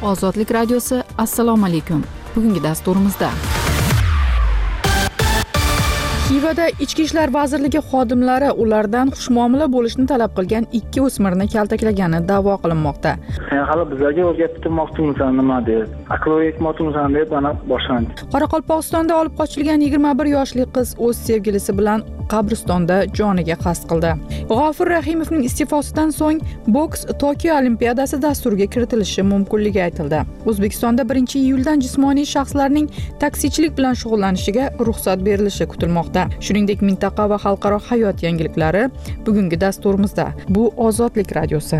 Ozodlik radiosi, assalomu alaykum. Bugungi dasturimizda Xivada Ichki ishlar vazirligi xodimlari ulardan xushmuomala bo'lishni talab qilgan 2 o'smirni kaltaklagani da'vo qilinmoqda. Hali bizlarga o'rgatmoqchimisan nima deb, aql o'rgatmoqchimisan deb ana boshlandi. Qoraqalpog'istonda olib qochilgan 21 yoshli qiz o'z sevgilisi bilan qabristonda joniga qasd qildi. G'ofur Rahimovning iste'fosidan so'ng boks Tokio Olimpiadasi dasturiga kiritilishi mumkinligi aytildi. O'zbekistonda 1-iyuldan jismoniy shaxslarning taksichilik bilan shug'ullanishiga ruxsat berilishi kutilmoqda. Shuningdek, mintaqa va xalqaro hayot yangiliklari bugungi dasturimizda. Bu Ozodlik radiosi.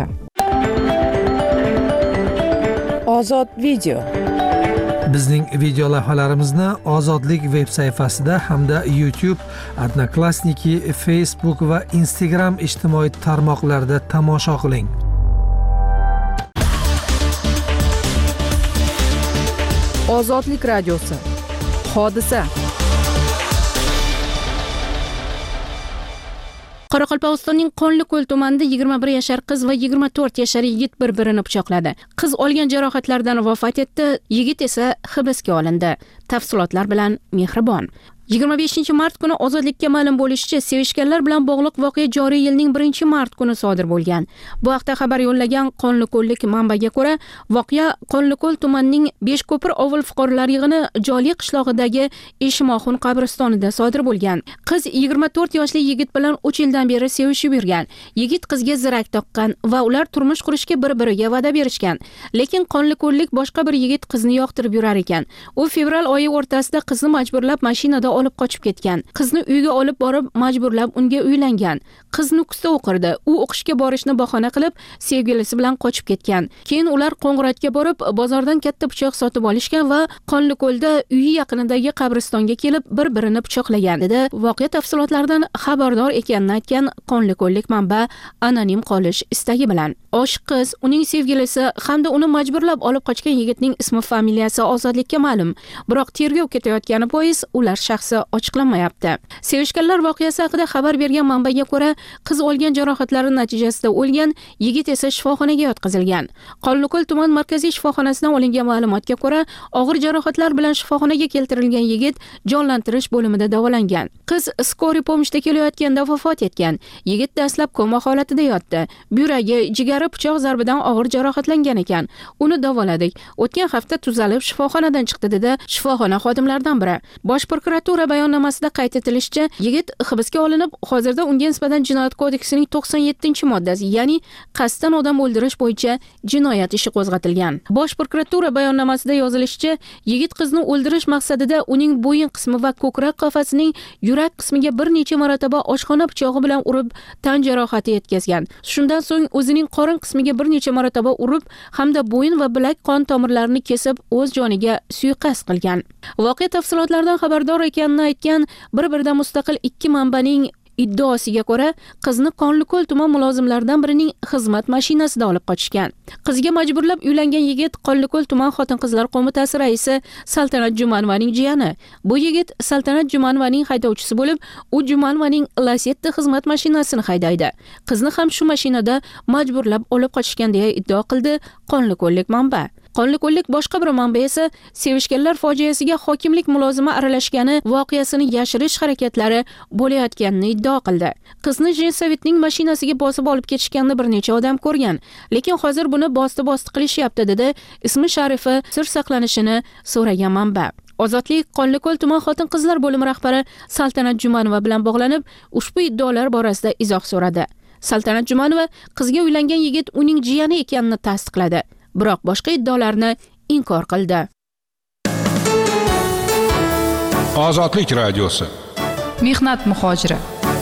Ozod video. Bizning video lavhalarimizni Ozodlik veb sayfasida hamda YouTube, Odnoklassniki, Facebook va Instagram ijtimoiy tarmoqlarida tomosha qiling. Ozodlik radiosi. Hodisa. Qoraqalpog'istonning Qonliko'l tumanida 21 yashar qiz va 24 yashar yigit bir-birini pichoqladi. Qiz olgan jarohatlardan vafot etdi, yigit esa hibsga olindi. Tafsilotlar bilan Mehribon. 25 mart kuni Ozodlikka ma'lum bo'lishicha, sevishganlar bilan bog'liq voqea joriy yilning 1-mart kuni sodir bo'lgan. Bu haqda xabar yo'llagan Qonliko'llik manbaga ko'ra, voqea Qonliko'l tumanining Beshko'pir ovul fuqarolar yig'ini Joliy qishlog'idagi Eshimoxun qabristonida sodir bo'lgan. Qiz 24 yoshli yigit bilan 3 yildan beri sevishib yurgan. Yigit qizga zirak taqqan va ular turmush qurishga bir-biriga va'da berishgan. Lekin Qonliko'llik boshqa bir yigit qizni yoqtirib yurar ekan. U fevral oyi o'rtasida qizni majburlab mashinada olib qochib ketgan. Qizni uyga olib borib majburlab unga uylangan. Qiz Nukusda o'qirdi. U o'qishga borishni bahona qilib sevgilisi bilan qochib ketgan. Keyin ular Qo'ng'irotga borib bozordan katta pichoq sotib olishgan va Qonliko'lda uyi yaqinidagi qabristonga kelib bir-birini pichoqlagan dedi. Voqea tafsilotlaridan xabardor ekanini aytgan Qonliko'llik manba anonim qolish istagi bilan. Oshiq qiz, uning sevgilisi hamda uni majburlab olib qochgan yigitning ismi, familiyasi Ozodlikka ma'lum. Biroq tergov ketayotgani bois ular shaxsi ochiqlanmayapti. Sevishganlar voqeasi haqida xabar bergan manbaga ko'ra, qiz olgan jarohatlari natijasida o'lgan, yigit esa shifoxonaga yotqizilgan. Qonliko'l tuman markaziy shifoxonasidan olingan ma'lumotga ko'ra, og'ir jarohatlar bilan shifoxonaga keltirilgan yigit jonlantirish bo'limida davolangan. Qiz skoriy pomishda kelayotganda vafot etgan. Yigit dastlab koma holatida yotdi. Yuragi, jigari pichoq zarbidan og'ir jarohatlangan ekan. Uni davoladik. O'tgan hafta tuzalib shifoxonadan chiqdi dedi shifoxona xodimlaridan biri. Bosh prokuratura bayonnomasida qayd etilishicha, yigit hibsga olinib, hozirda unga nisbatan Jinoyat kodeksining 97-moddasi, ya'ni qasddan odam o'ldirish bo'yicha jinoyat ishi qo'zg'atilgan. Bosh prokuratura bayonnomasida yozilishicha, yigit qizni o'ldirish maqsadida uning bo'yin qismi va ko'krak qafasining yurak qismiga bir necha marotaba oshxona pichog'i bilan urib, tan jarohati yetkazgan. Shundan so'ng o'zining qorin qismiga bir necha marotaba urib, hamda bo'yin va bilak qon tomirlarini kesib, o'z joniga suiqasd qilgan. Voqea tafsilotlaridan xabardor ekanini aytgan bir-biridan mustaqil 2 manbaning iddaosiga ko'ra, qizni Qonliko'l tuman mulozimlaridan birining xizmat mashinasida olib qochishgan. Qizga majburlab uylangan yigit Qonliko'l tuman xotin-qizlar qo'mitasi raisi Saltanat Jumanovaning jiyani. Bu yigit Saltanat Jumanovaning haydovchisi bo'lib, u Jumanovaning Lacetti xizmat mashinasini haydaydi. Qizni ham shu mashinada majburlab olib qochishgan deya iddao qildi Qonliko'llik manba. Qonliko'llik boshqa bir manba esa sevishganlar fojiasiga hokimlik mulozimi aralashgani, voqeasini yashirish harakatlari bo'layotganini iddao qildi. Qizni Jensovetning mashinasiga bosib olib ketishganini bir necha odam ko'rgan, lekin hozir buni bosti qilishyapti dedi ismi sharifi sir saqlanishini so'ragan manba. Ozodlik Qonliko'l tuman xotin-qizlar bo'limi rahbari Saltanat Jumanova bilan bog'lanib, ushbu iddaolar borasida izoh so'radi. Saltanat Jumanova qizga uylangan yigit uning jiyani ekanini tasdiqladi. Biroq boshqa iddaolarni inkor qildi. Ozodlik radiosi. Mehnat muhojiri.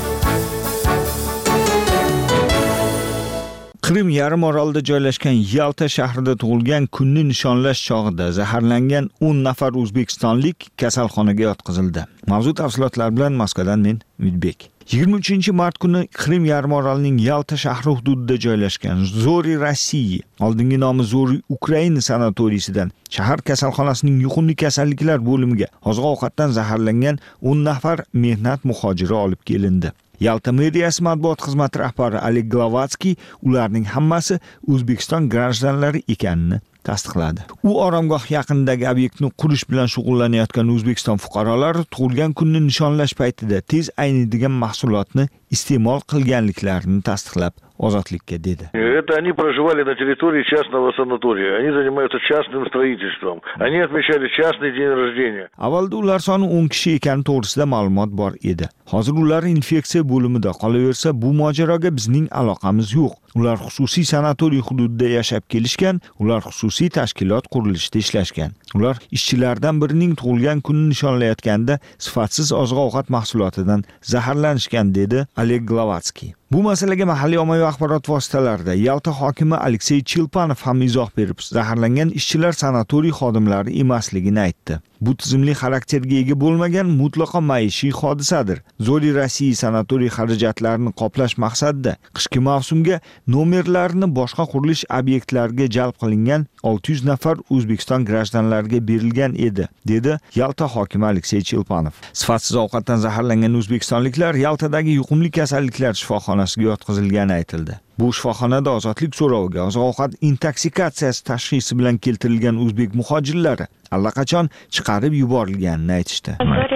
Qrim yarim orolida joylashgan Yalta shahrida tug'ilgan kunni nishonlash chog'ida zaharlangan 10 nafar o'zbekistonlik kasalxonaga yotqizildi. Mavzu tafsilotlar bilan Moskvadan men Umidbek. 23 mart kuni Qrim yarim orolining Yalta shahri hududida joylashgan Zori Rossiya, oldingi nomi Zori Ukraina sanatoriysidan shahar kasalxonasining yuqumli kasalliklar bo'limiga oziq-ovqatdan zaharlangan 10 nafar mehnat muhojiri olib kelindi. Yalta meriyasi matbuot xizmati rahbari Oleg Glovatskiy ularning hammasi O'zbekiston grajdanlari ekanini tasdiqladi. U oromgoh yaqinidagi obyektni qurish bilan shug'ullanayotgan O'zbekiston fuqarolari tug'ilgan kunni nishonlash paytida tez ayniydigan mahsulotni iste'mol qilganliklarini tasdiqlab Ozodlikka dedi. Это они проживали на территории частного санатория. Они занимаются частным строительством. Они отмечали частный день рождения. Avvalda ular soni 10 kishi ekani to'g'risida ma'lumot bor edi. Hozir ular infeksiya bo'limida qolaversa, bu mojaroga bizning aloqamiz yo'q. Ular xususiy sanatoriy hududida yashab kelishgan, ular xususiy tashkilot qurilishida ishlashgan. Ular ishchilardan birining tug'ilgan kunini nishonlayotganda sifatsiz oziq-ovqat mahsulotidan zaharlanishgan dedi Oleg Glavatsky. Bu masalaga mahalliy ommaviy axborot vositalarida Yalta hokimi Aleksey Chilpanov ham izoh berib, zaharlangan ishchilar sanatoriy xodimlari emasligini aytdi. Bu tizimli xarakterga ega bo'lmagan mutlaqo maishiy hodisadir. Zori Rossiya sanatoriy xarajatlarini qoplash maqsadida qishki mavsumga nomerlarini boshqa qurilish obyektlariga jalb qilingan 600 nafar O'zbekiston grajdanlariga berilgan edi, dedi Yalta hokimi Aleksey Chilpanov. Sifatsiz ovqatdan zaharlangan o'zbekistonliklar Yaltadagi yuqumli kasalliklar shifoxonasiga yotqizilgani aytildi. Bu shifoxonada ozodlik so'roviga oziq-ovqat intoksikatsiyasi tashxisi bilan keltirilgan o'zbek muhojirlari allaqachon chiqarib yuborilganini aytishdi.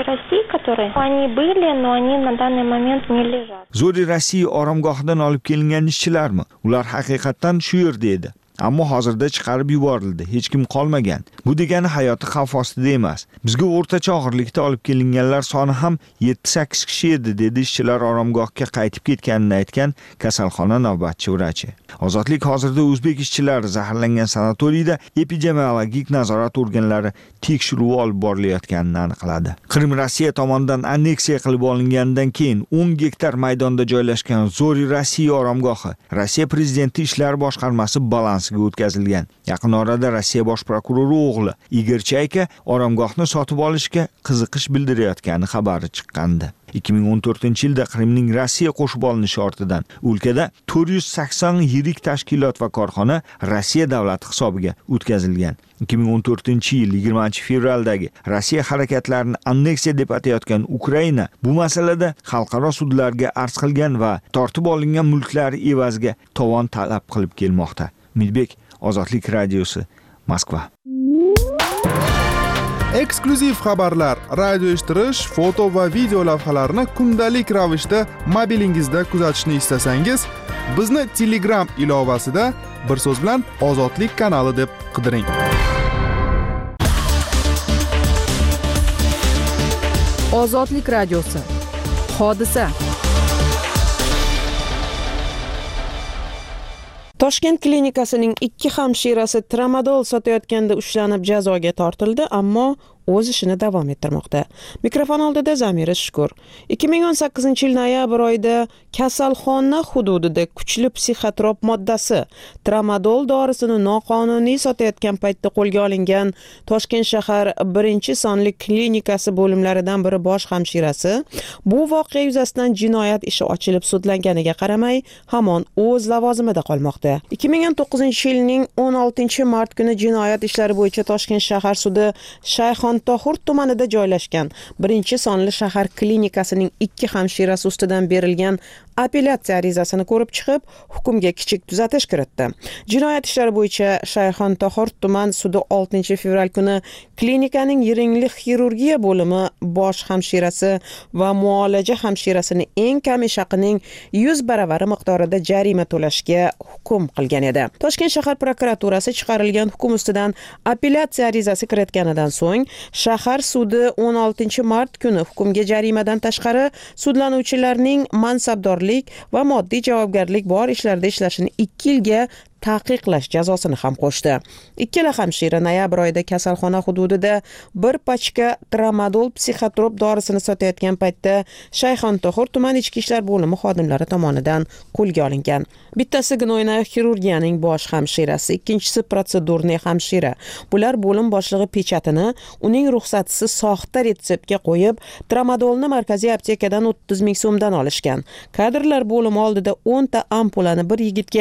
Zori Rossiya oromgohidan olib kelingan ishchilarmi? Ular haqiqatan shu yerda edi. Ammo hozirda chiqarib yuborildi. Hech kim qolmagan. Bu degani hayoti xavf ostida emas. Bizga o'rtacha og'irlikda olib kelinganlar soni ham 7-8 kishi edi, dedi ishchilar oromgohga qaytib ketganini aytgan kasalxona navbatchi vrachi. Ozodlik hozirda o'zbek ishchilari zaharlangan sanatoriyda epidemiologik nazorat organlari tekshiruvi olib borilayotganini aniqladi. Qrim Rossiya tomonidan anneksiya qilib olingandan keyin 10 gektar maydonda joylashgan Zori Rossiya oromgohi Rossiya prezidenti ishlar boshqarmasi balansiga o'tkazilgan. Yaqin orada Rossiya bosh prokurori o'g'li Igor Chayka oromgohni sotib olishga qiziqish bildirayotgani xabari chiqqandi. 2014-yilda Qrimning Rossiya qo'shib olinishi ortidan o'lkada 480 yirik tashkilot va korxona Rossiya davlati hisobiga o'tkazilgan. 2014-yil 20-fevraldagi Rossiya harakatlarini anneksiya deb atayotgan Ukraina bu masalada xalqaro sudlarga arz qilgan va tortib olingan mulklari evaziga tovon talab qilib kelmoqda. Midbek, Ozodlik radiosi, Moskva. Eksklyuziv xabarlar, radio eshittirish, foto va video lavhalarni kundalik ravishda mobilingizda kuzatishni istasangiz, bizni Telegram ilovasida bir so'z bilan Ozodlik kanali deb qidiring. Ozodlik radiosi. Hodisa. Toshkent klinikasining 2 hamshirasi tramadol sotayotganda ushlanib jazoga tortildi, ammo o'z ishini davom ettirmoqda. Mikrofon oldida Zamira Shukur. 2018-yil noyabr oyida kasalxona hududida kuchli psixotrop moddasi tramadol dorisini noqonuniy sotayotgan paytda qo'lga olingan Toshkent shahar 1-sonli klinikasi bo'limlaridan biri bosh hamshirasi bu voqea yuzasidan jinoyat ishi ochilib sudlanganiga qaramay hamon o'z lavozimida qolmoqda. 2019-yilning 16-mart kuni jinoyat ishlari bo'yicha Toshkent shahar sudi Shayxontohur tumanida joylashgan 1-sonli shahar klinikasining 2 hamshirasi ustidan berilgan apellyatsiya arizasini ko'rib chiqib, hukmga kichik tuzatish kiritdi. Jinoyat ishlari bo'yicha Shayxontohur tuman sudi 6-fevral kuni klinikaning yiringli xirurgiya bo'limi bosh hamshirasi va muolaja hamshirasini eng kam ish haqining 100 baravari miqdorida jarima to'lashga hukm qilgan edi. Toshkent shahar prokuraturasi chiqarilgan hukm ustidan apellyatsiya arizasi kiritganidan so'ng, shahar sudi 16-mart kuni hukmga jarimadan tashqari sudlanuvchilarning mansabdorlik va moddiy javobgarlik bor ishlarda ishlashini 2 yilga taqiqlash jazosini ham qo'shdi. Ikkala hamshira noyabr oyida kasalxona hududida bir pachka tramadol psixotrop dorisini sotayotgan paytda Shayxontohur tuman ichki ishlar bo'limi xodimlari tomonidan qo'lga olingan. Bittasi gnoynoy xirurgiyaning bosh hamshirasi, ikkinchisi protsedurniy hamshira. Bular bo'lim boshlig'i pechatini uning ruxsatisiz soxta retseptga qo'yib, tramadolni markaziy aptekadan 30 ming so'mdan olishgan. Kadrlar bo'limi oldida 10 ta ampulani bir yigitga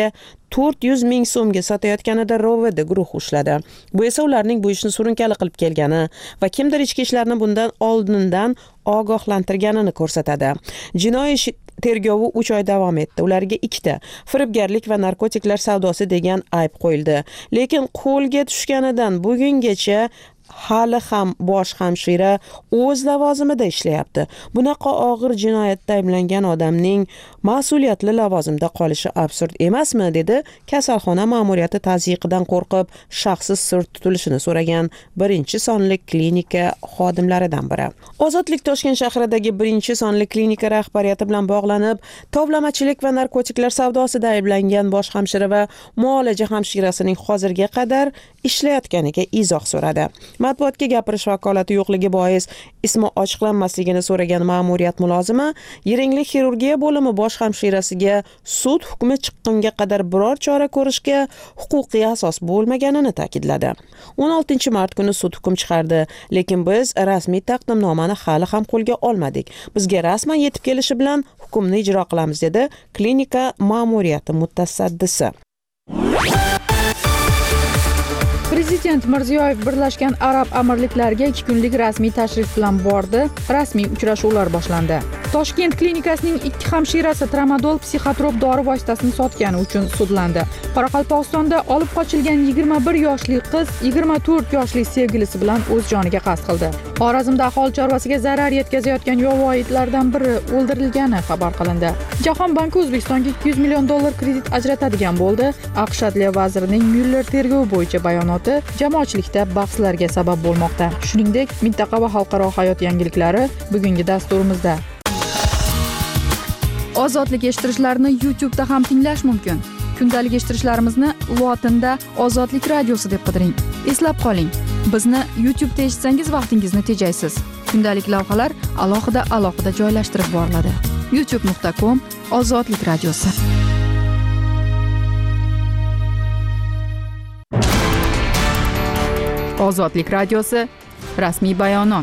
400 ming so'mga sotayotganida ROVD guruhi ushladi. Bu esa ularning bu ishni surunkali qilib kelgani va kimdir ichki ishlarni bundan oldindan ogohlantirganini ko'rsatadi. Jinoiy ish tergovi 3 oy davom etdi. Ularga 2 ta firibgarlik va narkotiklar savdosi degan ayb qo'yildi. Lekin qo'lga tushganidan bugungacha hali ham bosh hamshira o'z lavozimida ishlayapti. Bunaqa og'ir jinoyatda ayblangan odamning mas'uliyatli lavozimda qolishi absurd emasmi, dedi kasalxona ma'muriyati tazyiqidan qo'rqib shaxsiz sir tutilishini so'ragan 1-sonli klinika xodimlaridan biri. Ozodlik Toshkent shahridagi 1-sonli klinika rahbariyati bilan bog'lanib, tovlamachilik va narkotiklar savdosida ayblangan bosh hamshira va muolaja hamshirasining hozirga qadar ishlayotganiga izoh so'radi. Matbuotga gapirish vakolati yo'qligi bois ismi ochiqlanmasligini so'ragan ma'muriyat mulozimi yiringlik xirurgiya bo'limi bosh hamshirasiga sud hukmi chiqqunga qadar biror chora ko'rishga huquqiy asos bo'lmaganini ta'kidladi. 16-mart kuni sud hukm chiqardi, lekin biz rasmiy taqdimnomani hali ham qo'lga olmadik. Bizga rasman yetib kelishi bilan hukmni ijro qilamiz, dedi klinika ma'muriyati mutasaddisi. Prezident Mirziyoyev Birlashgan Arab Amirliklariga 2 kunlik rasmiy tashrif bilan bordi. Rasmiy uchrashuvlar boshlandi. Toshkent klinikasining 2 hamshirasi tramadol psixotrop dori vositasini sotgani uchun sudlandi. Qoraqalpog'istonda olib qochilgan 21 yoshli qiz 24 yoshli sevgilisi bilan o'z joniga qasd qildi. Xorazmda aholi chorvasiga zarar yetkazayotgan yovvoyi itlardan biri o'ldirilgani xabar qilindi. Jahon banki O'zbekistonga $200 million kredit ajratadigan bo'ldi. AQSh Adliya vazirining Myuller tergovi bo'yicha bayonoti jamoatchilikda bahslarga sabab bo'lmoqda. Shuningdek, mintaqa va xalqaro hayot yangiliklari bugungi dasturimizda. Ozodlik eshittirishlarni YouTube'da ham tinglash mumkin. Kundalik eshittirishlarimizni lotinda Ozodlik radiosi deb qidiring. Eslab qoling, bizni YouTube'da eshitsangiz vaqtingizni tejaysiz. Kundalik lavhalar alohida joylashtirib boriladi. youtube.com/Ozodlik radiosi. Ozodlik radiosi rasmiy bayonot.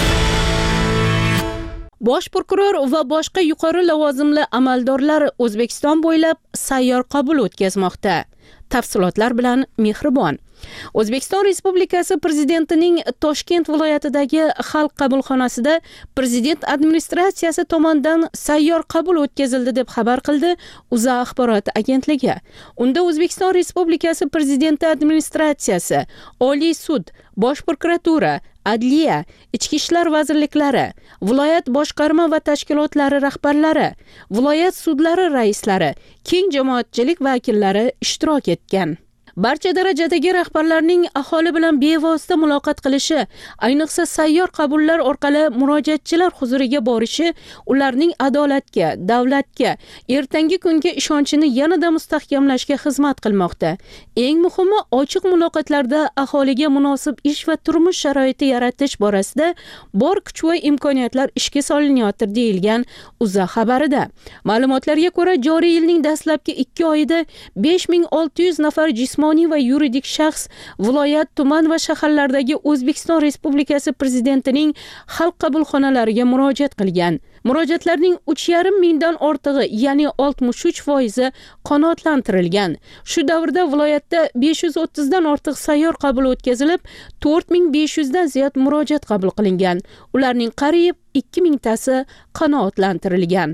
Bosh prokuror va boshqa yuqori lavozimli amaldorlar O'zbekiston bo'ylab sayyor qabul o'tkazmoqda. Tafsilotlar bilan Mehribon. O'zbekiston Respublikasi Prezidentining Toshkent viloyatidagi Xalq qabulxonasida Prezident administratsiyasi tomonidan sayyor qabul o'tkazildi deb xabar qildi O'zA axborot agentligi. Unda O'zbekiston Respublikasi Prezidenti administratsiyasi, Oliy sud, Bosh prokuratura, Adliya, Ichki ishlar vazirliklari, viloyat boshqarma va tashkilotlari rahbarlari, viloyat sudlari raislari, keng jamoatchilik vakillari ishtirok etgan. Barcha darajadagi rahbarlarning aholi bilan bevosita muloqot qilishi, ayniqsa sayyor qabullar orqali murojaatchilar huzuriga borishi ularning adolatga, davlatga, ertangi kunga ishonchini yanada mustahkamlashga xizmat qilmoqda. Eng muhimi, ochiq muloqotlarda aholiga munosib ish va turmush sharoiti yaratish borasida bor kuch va imkoniyatlar ishga solinyapti, deyilgan O'zA xabarida. Ma'lumotlarga ko'ra, joriy yilning dastlabki 2 oyida 5600 nafar jismoniy va yuridik shaxs viloyat, tuman va shaharlardagi O'zbekiston Respublikasi Prezidentining xalq qabulxonalariga murojaat qilgan. Murojaatlarning 3,5 mingdan ortig'i, ya'ni 63% qanoatlantirilgan. Shu davrda viloyatda 530 dan ortiq sayyor qabul o'tkazilib, 4500 dan ziyod murojaat qabul qilingan. Ularning qariyb 2000 tasi qanoatlantirilgan.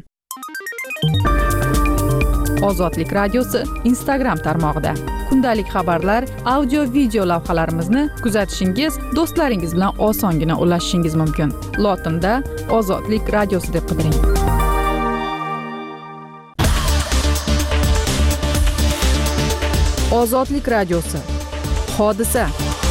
Ozodlik radiosi Instagram tarmog'ida kundalik xabarlar, audio, video lavhalarimizni kuzatishingiz, do'stlaringiz bilan osongina ulashishingiz mumkin. Lotinda Ozodlik radiosi deb qidiring. Ozodlik radiosi. Hodisa.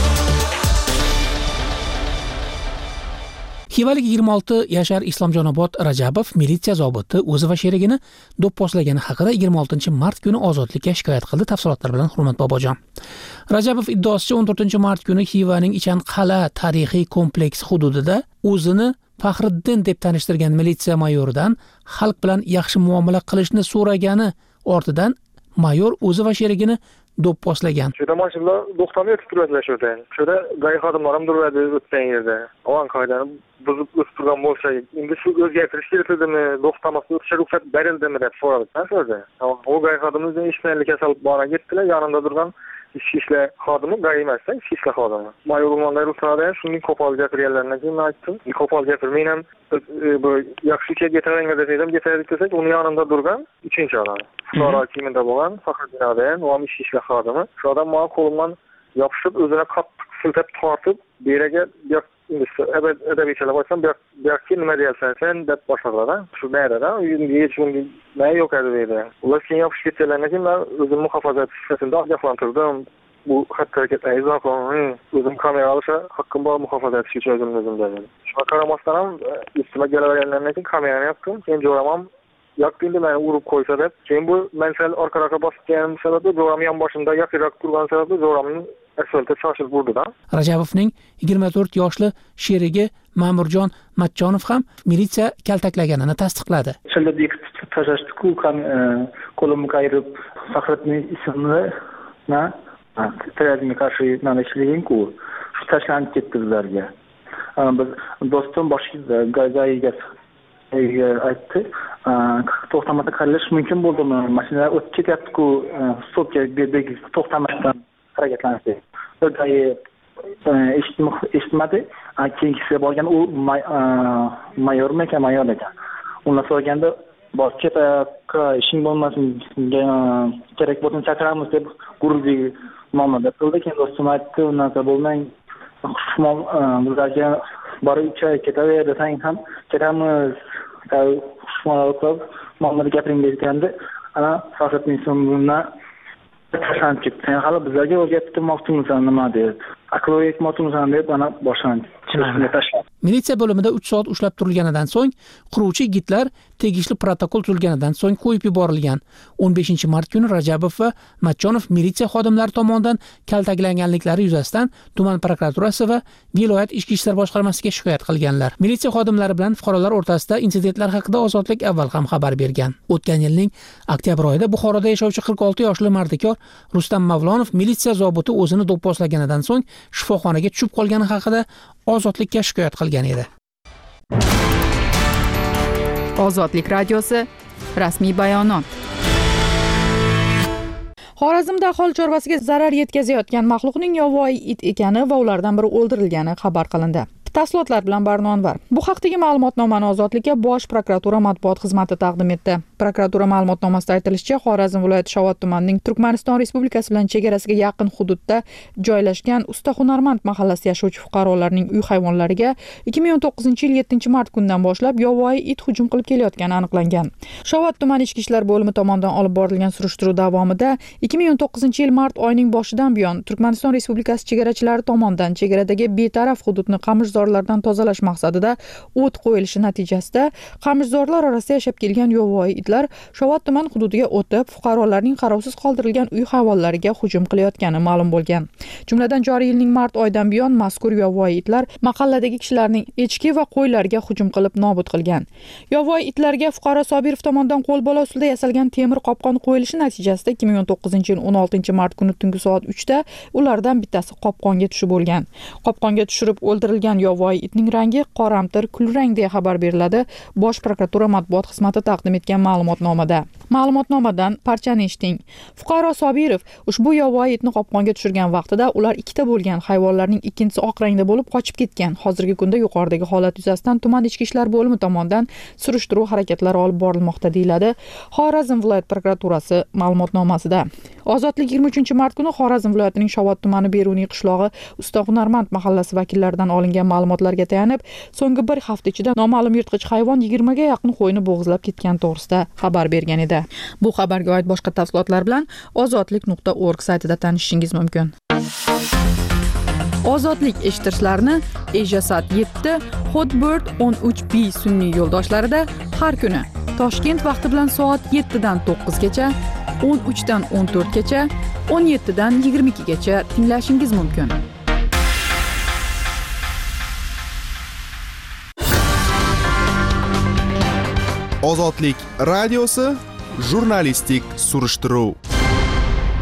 Xivalik 26 yashar Islomjonobod Rajabov militsiya zobiti o'zi va sherigini do'pposlagani haqida 26 mart kuni ozodlikka shikoyat qildi. Tafsilotlar bilan Hurmat Bobojon. Rajabov iddaosicha 14 mart kuni Xivaning Ichanqal'a tarixiy kompleksi hududida o'zini Faxriddin deb tanishtirgan militsiya mayoridan xalq bilan yaxshi muomala qilishni so'ragani ortidan mayor o'zi va sherigini do'pposlagan. Şurada mashinalar to'xtamay o'tib turadilar shurda. Shurda g'ay xodimlar ham turadi o'tgan yerda. Avan qoidani buzib o'tib turgan bo'lsa, endi shu o'zgartirish kerakmi, to'xtamasdan o'tishga ruxsat berildimi deb so'radi. Shurda. O g'ay xodimimizni eshitmaylik kasal bora ketdilar, yanında turgan ichki ishlar xodimi g'ay emasda, ichki ishlar xodimi. Mayorlar ruxsatdan shunday qo'pol gapirganlardan keyin aytdim. Qo'pol gapirmay ham bu yaxshi ishga getiring dedim, getirdik desak, uning yanında turgan 3-chi odam. Sonra kiminde bo'lgan Faxriddinodan, u ham ichki ishlar xodimi. Shu odam menga qo'limdan yopishib, o'zini qattiq siltab tortib, bu yerga adabiy bo'lsam, bu yoqqa nima deyapsan sen deb boshladi. Shu yerda hech kimga nima yo'q edi dedi. Ular keyin yopishib ketganlardan keyin men o'zim muhofaza sifatida ogohlantirdim. Bu xatti harakatlarni izoh qildim. O'zim kamera olishga haqqim bor muhofaza etish uchun o'zim dedim. Shunga qaramasdan ham üstüme kelavergandan keyin kamerani yoqdim. Keyin jo'ramam yoqdingda meni urib qo'ysa deb. Keyin bu men sal orqa-orqa bosganim sababli jo'ram yon boshimda yaqinroq turgan sababli jo'ramni asfaltga shoshib urdi-da. Rajabovning 24 yoshli sherigi Ma'murjon Matchonov ham militsiya kaltaklaganini tasdiqladi. Shunda bekitib tashlashdi-ku, qo'limni qayirib Faxriddin ismini terrorizmga qarshi namoyishligim-ku. Shu tashlanib ketdi bizlarga. Biz do'stim boshida gayga aytdi. To'xtamasa qilish mumkin bo'ldimi? Mashinalar o'tib ketyapti-ku, stopga to'xtamasdan harakatlanishdi. Gay eshitmadi. Keyingisi borgan u mayor ekan. Undan so'raganda bor ketaqqa ishing bo'lmasin, kerak bo'lsa chaqiramiz deb guruhdagi nomada qildi. Keyin do'stim aytdi, unaqa bo'lmang. Xushmon bizlarga borib 3 oy ketaver desang ham ketamiz. Xushmon qilib nomada gapiring deganda, ana Faxriddin ismini tashlanib ketdi. Sen hali bizlarga o'rgatmoqchimisan nima deb. Aqlga yetmoqchimisan deb ana boshlanib Militsiya bo'limida 3 soat ushlab turilganidan so'ng quruvchi yigitlar tegishli protokol tuzilganidan so'ng qo'yib yuborilgan. 15-mart kuni Rajabov va Matchonov militsiya xodimlari tomonidan kaltaklanganliklari yuzasidan tuman prokuraturasi va viloyat ichki ishlar boshqarmasiga shikoyat qilganlar. Militsiya xodimlari bilan fuqarolar o'rtasida insidentlar haqida Ozodlik avval ham xabar bergan. O'tgan yilning oktyabr oyida Buxoroda yashovchi 46 yoshli mardikor Rustam Mavlonov militsiya zobiti o'zini do'pposlaganidan so'ng shifoxonaga tushib qolgani haqida Ozodlikka shikoyat qilgan edi. Ozodlik radiosi rasmiy bayonot. Xorazmda aholi chorvasiga zarar yetkazayotgan maxluqning yovvoyi it ekani va ulardan biri o'ldirilgani xabar qilindi. Tafsilotlar bilan Barno Anvar. Bu haqdagi ma'lumotnomani Ozodlikka Bosh prokuratura matbuot xizmati taqdim etdi. Prokuratura ma'lumotnomasida aytilishicha, Xorazm viloyati Shovot tumanining Turkmaniston Respublikasi bilan chegarasiga yaqin hududda joylashgan Usta Hunarmand mahallasida yashovchi fuqarolarning uy hayvonlariga 2019-yil 7-mart kunidan boshlab yovvoyi it hujum qilib kelayotgani aniqlangan. Shovot tumani ichki ishlar bo'limi tomonidan olib borilgan surishtiruv davomida 2019-yil mart oyining boshidan buyon Turkmaniston Respublikasi chegarachilari tomonidan chegaradagi betaraf hududni qamishzorlardan tozalash maqsadida o't qo'yilishi natijasida qamishzorlar orasida yashab kelgan yovvoyi itlar Shovot tuman hududiga o'tib, fuqarolarning qarovsiz qoldirilgan uy hayvonlariga hujum qilayotgani ma'lum bo'lgan. Jumladan joriy yilning mart oyidan buyon mazkur yovvoyi itlar mahalladagi kishilarning echki va qo'ylariga hujum qilib nobud qilgan. Yovvoyi itlarga fuqaro Sobirov tomonidan qo'lbola usulda yasalgan temir qopqon qo'yilishi natijasida 2019-yil 16-mart kuni tungi soat 3da ulardan bittasi qopqonga tushib bo'lgan. Qopqonga tushirib o'ldirilgan yovvoyi itning rangi qoramtir kulrang deya xabar beriladi Bosh prokuratura matbuot xizmati taqdim etgan ma'lumotnomada. Ma'lumotnomadan parchani eshiting. Fuqaro Sobirov ushbu yovvoyi itni qopqonga tushirgan vaqtida ular ikkita bo'lgan, hayvonlarning ikkinchisi oq rangda bo'lib qochib ketgan. Hozirgi kunda yuqoridagi holat yuzasidan tuman ichki ishlar bo'limi tomonidan surishtiruv harakatlari olib borilmoqda deyiladi Xorazm viloyat prokuraturasi ma'lumotnomasida. Ozodlik 23-mart kuni Xorazm viloyatining Shovot tumani Beruniy qishlog'i Usta Hunarmand mahallasi vakillaridan olingan ma'lumotlarga tayanib, so'nggi bir hafta ichida noma'lum yirtqich hayvon 20 ga yaqin qo'yni bo'g'izlab ketgani to'g'risida xabar bergan edi. Bu xabarga oid boshqa tafsilotlar bilan ozodlik.org saytida tanishishingiz mumkin. Ozodlik eshittirishlarni Ejasat 7, Hotbird 13B sun'iy yo'ldoshlarida har kuni Toshkent vaqti bilan soat 7 dan 9 gacha, 13 dan 14 gacha, 17 dan 22 gacha tinglashingiz mumkin. Ozodlik radiosi jurnalistik surishtiruv.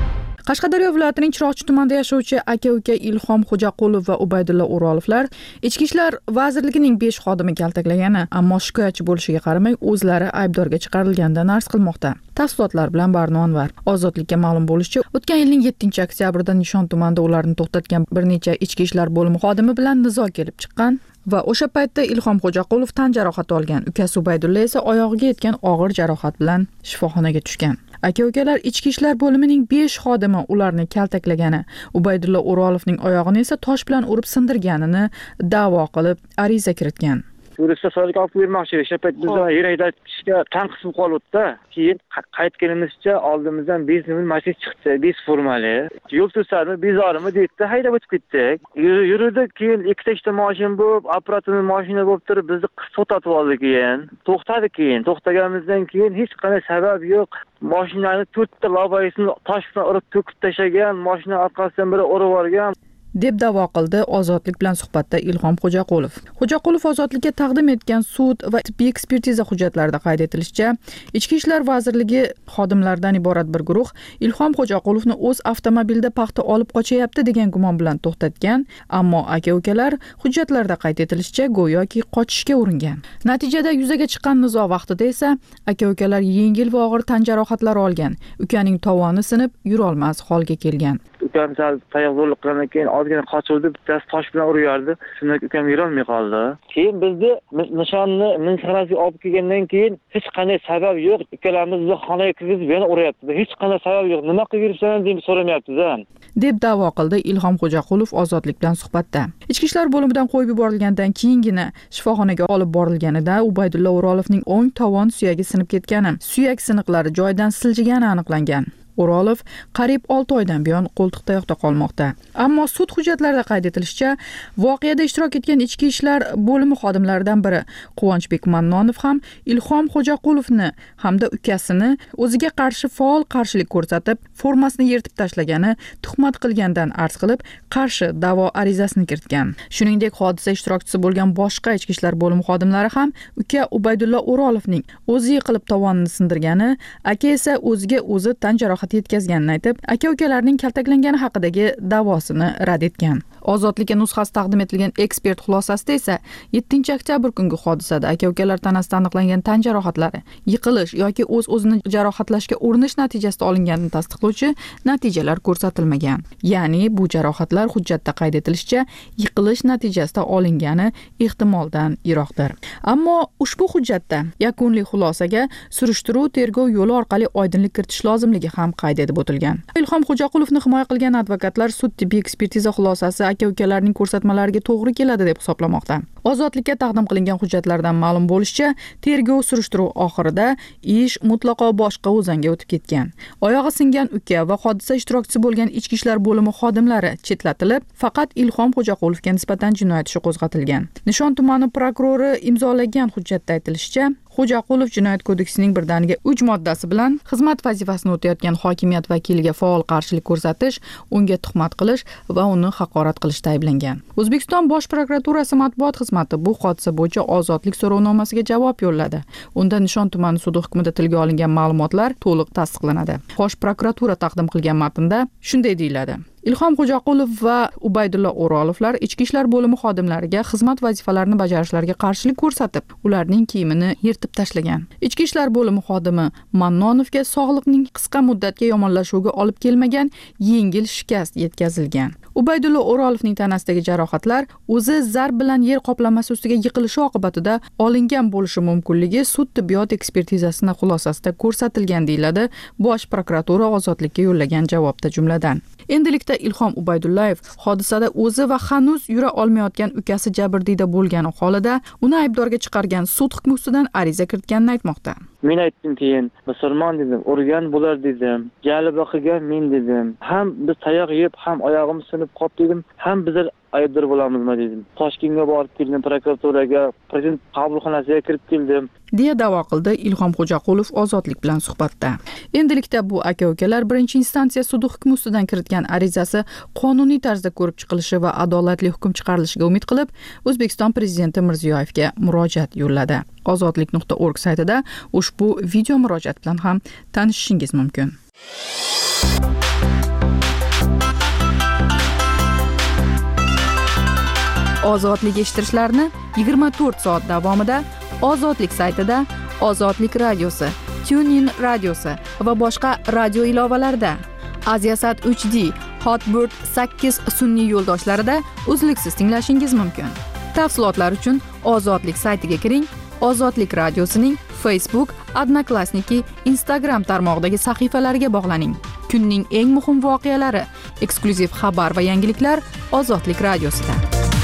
Qashqadaryo viloyatining Chiroqchi tumanida yashovchi aka-uka Ilhom Xo'jaqulov va Ubaydulla O'rolovlar Ichki ishlar vazirligining 5 xodimi kaltaklagani, ammo shikoyatchi bo'lishiga qaramay o'zlari aybdorga chiqarilganidan arz qilmoqda. Tafsilotlar bilan Barno Anvar. Ozodlikka ma'lum bo'lishicha, o'tgan yilning 7-oktyabrida Nishon tumanida ularni to'xtatgan bir necha ichki ishlar bo'limi xodimi bilan nizo kelib chiqqan va o'sha paytda Ilhom Xo'jaqulov tan jarohati olgan, ukasi Ubaydulla esa oyog'iga yetgan og'ir jarohat bilan shifoxonaga tushgan. Aka-ukalar ichki ishlar bo'limining 5 xodimi ularni kaltaklagani, Ubaydulla O'rolovning oyog'ini esa tosh bilan urib sindirganini da'vo qilib ariza kiritgan. Turistlar so'rga olib bermoqchi, o'sha payt biz yer haydashga tanqis qolibdi. Keyin qaytganimizcha oldimizdan 5 mashina chiqdi, 5 formali. Yo'l to'sarmi, bezorimi deydi, haydab o'tib ketdik. Yurdik, keyin ikkita mashina bo'lib, operativ mashina bo'lib turib bizni to'xtatib oldi keyin. To'xtaganimizdan keyin hech qanday sabab yo'q. Mashinani 4 ta lavoyisini tosh bilan urib to'kib tashlagan, mashina orqasidan biri urib olgan deb da'vo qildi Ozodlik bilan suhbatda Ilhom Xo'jaqulov. Xo'jaqulov Ozodlikka taqdim etgan sud va tibbiy ekspertiza hujjatlarida qayd etilishicha, Ichki ishlar vazirligi xodimlaridan iborat bir guruh Ilhom Xo'jaqulovni o'z avtomobilida paxta olib qochyapti degan gumon bilan to'xtatgan, ammo aka-ukalar hujjatlarda qayd etilishicha go'yoki qochishga uringan. Natijada yuzaga chiqqan nizo vaqtida esa aka-ukalar yengil va og'ir tan jarohatlari olgan. Ukaning tovoni sinib, yura olmas holga kelgan. Ukam tayoq zo'rlik qilgandan keyin ozgina qochildi, bittasi tosh bilan urardi. Shundan ukam yura olmay qoldi. Keyin bizni nishonni minxonasiga olib kelgandan keyin hech qanday sabab yo'q, ikkalamizni xonaga kirgizib yana uryapti. Hech qanday sabab yo'q. Nima qilib yuribsan deb so'ramayapti-da. deb da'vo qildi Ilhom Xo'jaqulov Ozodlik bilan suhbatda. Ichki ishlar bo'limidan qo'yib yuborilgandan keyingina shifoxonaga olib borilganida Ubaydulla O'rolovning o'ng tovon suyagi sinib ketgani, suyak siniqlari joyidan siljigani aniqlangan. O'rolov qariyb 6 oydan buyon qo'ltiqtayoqda qolmoqda. Ammo sud hujjatlarida qayd etilishicha, voqeada ishtirok etgan ichki ishlar bo'limi xodimlaridan biri Quvonchbek Mannonov ham Ilhom Xo'jaqulovni hamda ukasini o'ziga qarshi faol qarshilik ko'rsatib, formasini yirtib tashlagani, tuhmat qilgandan arz qilib, qarshi da'vo arizasini kiritgan. Shuningdek, hodisa ishtirokchisi bo'lgan boshqa ichki ishlar bo'limi xodimlari ham uka Ubaydulla O'rolovning o'zi yiqilib tovonini sindirgani, aka esa o'ziga o'zi tan jarohati yetkazganini aytib, aka-ukalarning kaltaklangani haqidagi da'vosini rad etgan. Ozodlikka nusxasi taqdim etilgan ekspert xulosasida esa 7-oktyabr kungi hodisada aka-ukalar tanasida aniqlangan tan jarohatlari yiqilish yoki o'z-o'zini jarohatlashga urinish natijasida olinganini tasdiqlovchi natijalar ko'rsatilmagan. Ya'ni bu jarohatlar hujjatda qayd etilishicha yiqilish natijasida olingani ehtimoldan yiroqdir. Ammo ushbu hujjatda yakuniy xulosaga surishtiruv tergov yo'li orqali oydinlik kiritish lozimligi ham qayd etib o'tilgan. Ilhom Xo'jaqulovni himoya qilgan advokatlar sud tibbiy ekspertiza xulosasi aka-ukalarning ko'rsatmalariga to'g'ri keladi deb hisoblamoqda. Ozodlikka taqdim qilingan hujjatlardan ma'lum bo'lishicha, tergov surishtiruv oxirida ish mutlaqo boshqa o'zanga o'tib ketgan. Oyog'i singan uka va hodisa ishtirokchisi bo'lgan ichki ishlar bo'limi xodimlari chetlatilib, faqat Ilhom Xo'jaqulovga nisbatan jinoyat ishi qo'zg'atilgan. Nishon tumani prokurori imzolagan hujjatda aytilishicha, Xo'jaqulov jinoyat kodeksining birdaniga 3 moddasi bilan xizmat vazifasini o'tayotgan hokimiyat vakiliga faol qarshilik ko'rsatish, unga tuhmat qilish va uni haqorat qilishda ayblangan. O'zbekiston Bosh prokuraturasi matbuot xizmati bu hodisa bo'yicha ozodlik so'rovnomasiga javob yo'lladi. Unda Nishon tumani sudi hukmida tilga olingan ma'lumotlar to'liq tasdiqlanadi. Bosh prokuratura taqdim qilgan matnda shunday deyiladi: Ilhom Xo'jaqulov va Ubaydulla O'rolovlar ichki ishlar bo'limi xodimlariga xizmat vazifalarini bajarishlariga qarshilik ko'rsatib, ularning kiyimini yirtib tashlagan. Ichki ishlar bo'limi xodimi Mannonovga sog'liqning qisqa muddatga yomonlashuviga olib kelmagan yengil shikast yetkazilgan. Ubaydulla O'rolovning tanasidagi jarohatlar o'zi zarb bilan yer qoplamasi ustiga yiqilishi oqibatida olingan bo'lishi mumkinligi sud tibbiyot ekspertizasini xulosasida ko'rsatilgan, deyiladi Bosh prokuratura Ozodlikka yo'llagan javobda jumladan. Endilikda Ilhom Ubaydullayev hodisada o'zi va hanuz yura olmayotgan ukasi jabrdiyda bo'lgani holida uni aybdorga chiqargan sud hukmi ustidan ariza kiritganini aytmoqda. Men aytdim keyin, musulmon dedim, urgan bo'lar dedim, jalb qilgan men dedim. Ham biz tayoq yeb, ham oyog'im sinib qoldi dedim, ham bizlar aybdor bo'lamizmi dedim. Toshkentga borib keldim, prokuraturaga, prezident qabulxonasiga kirib keldim, deya da'vo qildi Ilhom Xo'jaqulov Ozodlik bilan suhbatda. Endilikda bu aka-ukalar birinchi instansiya sudi hukmi ustidan kiritgan arizasi qonuniy tarzda ko'rib chiqilishi va adolatli hukm chiqarilishiga umid qilib, O'zbekiston prezidenti Mirziyoyevga murojaat yo'lladi. Ozodlik.org saytida ushbu video murojaat bilan ham tanishishingiz mumkin. ozodlik eshittirishlarini 24 soat davomida Ozodlik saytida, Ozodlik radiosi, TuneIn radiosi va boshqa radio ilovalarida, Aziasat 3D, Hotbird 8 sun'iy yo'ldoshlarida uzluksiz tinglashingiz mumkin. Tafsilotlar uchun Ozodlik saytiga kiring. Ozodlik radiosining Facebook, Odnoklassniki, Instagram tarmog'idagi sahifalariga bog'laning. Kunning eng muhim voqealari, eksklyuziv xabar va yangiliklar Ozodlik radiosida.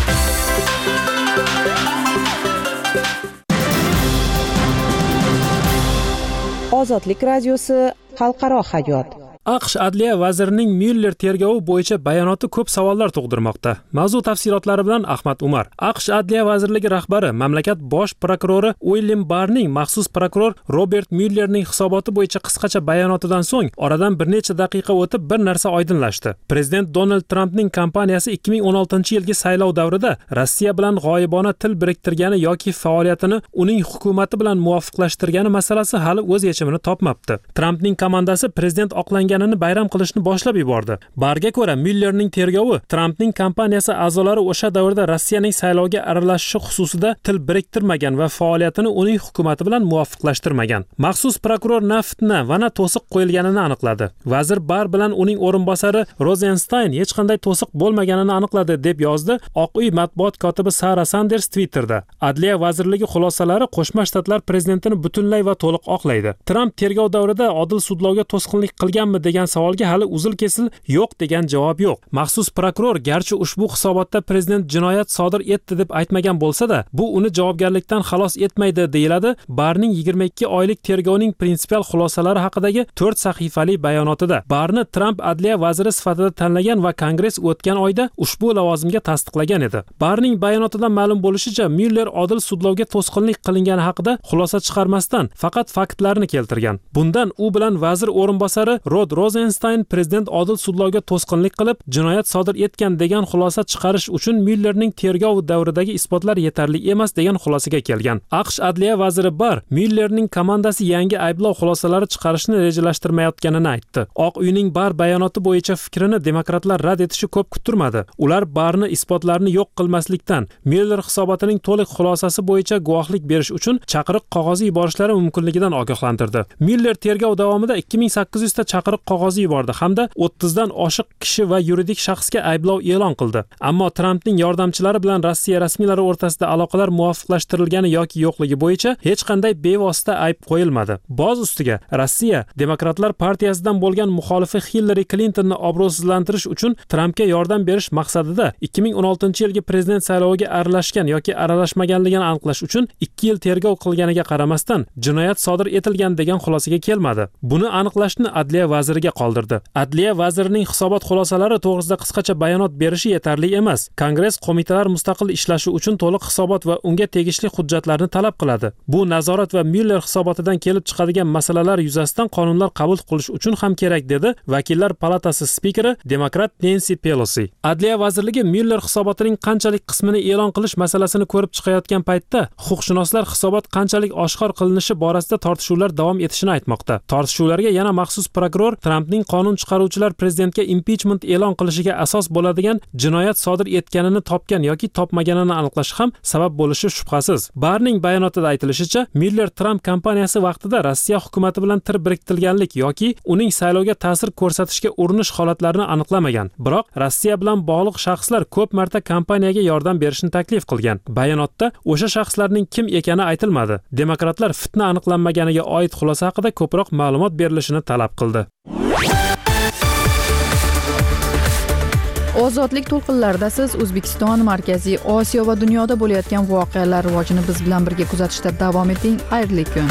Ozodlik radiosi xalqaro hayot. AQSh Adliya vazirining Myuller tergovi bo'yicha bayonoti ko'p savollar tug'dirmoqda. Mavzu tafsilotlari bilan Ahmad Umar. AQSh Adliya vazirligi rahbari, mamlakat bosh prokurori Uilyam Barrning maxsus prokuror Robert Myullerning hisoboti bo'yicha qisqacha bayonotidan so'ng oradan bir necha daqiqa o'tib bir narsa oydinlashdi. Prezident Donald Trampning kompaniyasi 2016-yilgi saylov davrida Rossiya bilan g'oyibona til biriktirgani yoki faoliyatini uning hukumati bilan muvofiqlashtirgani masalasi hali o'z yechimini topmabdi. Trampning komandasi prezident oqlanganini bayram qilishni boshlab yubordi. Barga ko'ra, Myullerning tergovi Trampning kompaniyasi a'zolari o'sha davrda Rossiyaning saylovga aralashishi xususida til biriktirmagan va faoliyatini uning hukumati bilan muvofiqlashtirmagan. Maxsus prokuror na fitna va na to'siq qo'yilganini aniqladi. Vazir Barr bilan uning o'rinbosari Rosenstein hech qanday to'siq bo'lmaganini aniqladi, deb yozdi Oq uy matbuot kotibi Sara Sanders Twitterda. Adliya vazirligi xulosalari Qo'shma Shtatlar prezidentini butunlay va to'liq oqlaydi. Tramp tergov davrida odil sudlovga to'sqinlik qilganmi degan savolga hali uzil-kesil yo'q degan javob yo'q. Maxsus prokuror garchi ushbu hisobotda prezident jinoyat sodir etdi deb aytmagan bo'lsa-da, bu uni javobgarlikdan xalos etmaydi, deyiladi Barrning 22 oylik tergovning prinsipial xulosalari haqidagi 4 sahifali bayonotida. Barrni Trump adliya vaziri sifatida tanlagan va Kongress o'tgan oyda ushbu lavozimga tasdiqlagan edi. Barrning bayonotidan ma'lum bo'lishicha, Myuller odil sudlovga to'sqinlik qilingani haqida xulosa chiqarmasdan faqat faktlarni keltirgan. Bundan u bilan vazir o'rinbosari Rod Rosenstein prezident odil sudlovga to'sqinlik qilib, jinoyat sodir etgan degan xulosa chiqarish uchun Myullerning tergov davridagi isbotlar yetarli emas degan xulosaga kelgan. AQSh adliya vaziri Barr Myullerning komandasi yangi ayblov xulosalari chiqarishni rejalashtirmayotganini aytdi. Oq uyning Barr bayonoti bo'yicha fikrini demokratlar rad etishi ko'p kuttirmadi. Ular Barrni isbotlarni yo'q qilmaslikdan, Myuller hisobotining to'liq xulosasi bo'yicha guvohlik berish uchun chaqiriq qog'ozi yuborishlari mumkinligidan ogohlantirdi. Myuller tergov davomida 2800 ta chaqiriq qog'ozi yubordi hamda 30 dan oshiq kishi va yuridik shaxsga ayblov e'lon qildi. Ammo Trampning yordamchilari bilan Rossiya rasmiylari o'rtasida aloqalar muvofiqlashtirilgani yoki yo'qligi bo'yicha hech qanday bevosita ayb qo'yilmadi. Boz ustiga Rossiya Demokratlar partiyasidan bo'lgan muxolifi Hillary Clintonni obro'sizlantirish uchun Trampga yordam berish maqsadida 2016-yilgi prezident sayloviga aralashgan yoki aralashmaganligini aniqlash uchun 2 yil tergov qilganiga qaramasdan jinoyat sodir etilgan degan xulosaga kelmadi. Buni aniqlashni adliya vaziriga qoldirdi. Adliya vazirining hisobot xulosalari to'g'risida qisqacha bayonot berishi yetarli emas. Kongress qo'mitalar mustaqil ishlashi uchun to'liq hisobot va unga tegishli hujjatlarni talab qiladi. Bu nazorat va Myuller hisobotidan kelib chiqadigan masalalar yuzasidan qonunlar qabul qilish uchun ham kerak, dedi Vakillar palatasi spikeri demokrat Nancy Pelosi. Adliya vazirligi Myuller hisobotining qanchalik qismini e'lon qilish masalasini ko'rib chiqayotgan paytda huquqshunoslar hisobot qanchalik oshkor qilinishi borasida tortishuvlar davom etishini aytmoqda. Tortishuvlarga yana maxsus prokuror Trampning qonun chiqaruvchilar prezidentga impichment e'lon qilishiga asos bo'ladigan jinoyat sodir etganini topgan yoki topmaganini aniqlash ham sabab bo'lishi shubhasiz. Barrning bayonotida aytilishicha, Myuller Trump kompaniyasi vaqtida Rossiya hukumati bilan tir biriktirganlik yoki uning saylovga ta'sir ko'rsatishga urinish holatlarini aniqlamagan. Biroq Rossiya bilan bog'liq shaxslar ko'p marta kompaniyaga yordam berishni taklif qilgan. Bayonotda o'sha shaxslarning kim ekani aytilmadi. Demokratlar fitna aniqlanmaganiga oid xulosa haqida ko'proq ma'lumot berilishini talab qildi. Ozodlik to'lqinlarida siz O'zbekiston, Markaziy Osiyo va dunyoda bo'layotgan voqealar rivojini biz bilan birga kuzatishda davom eting. Xayrli kun.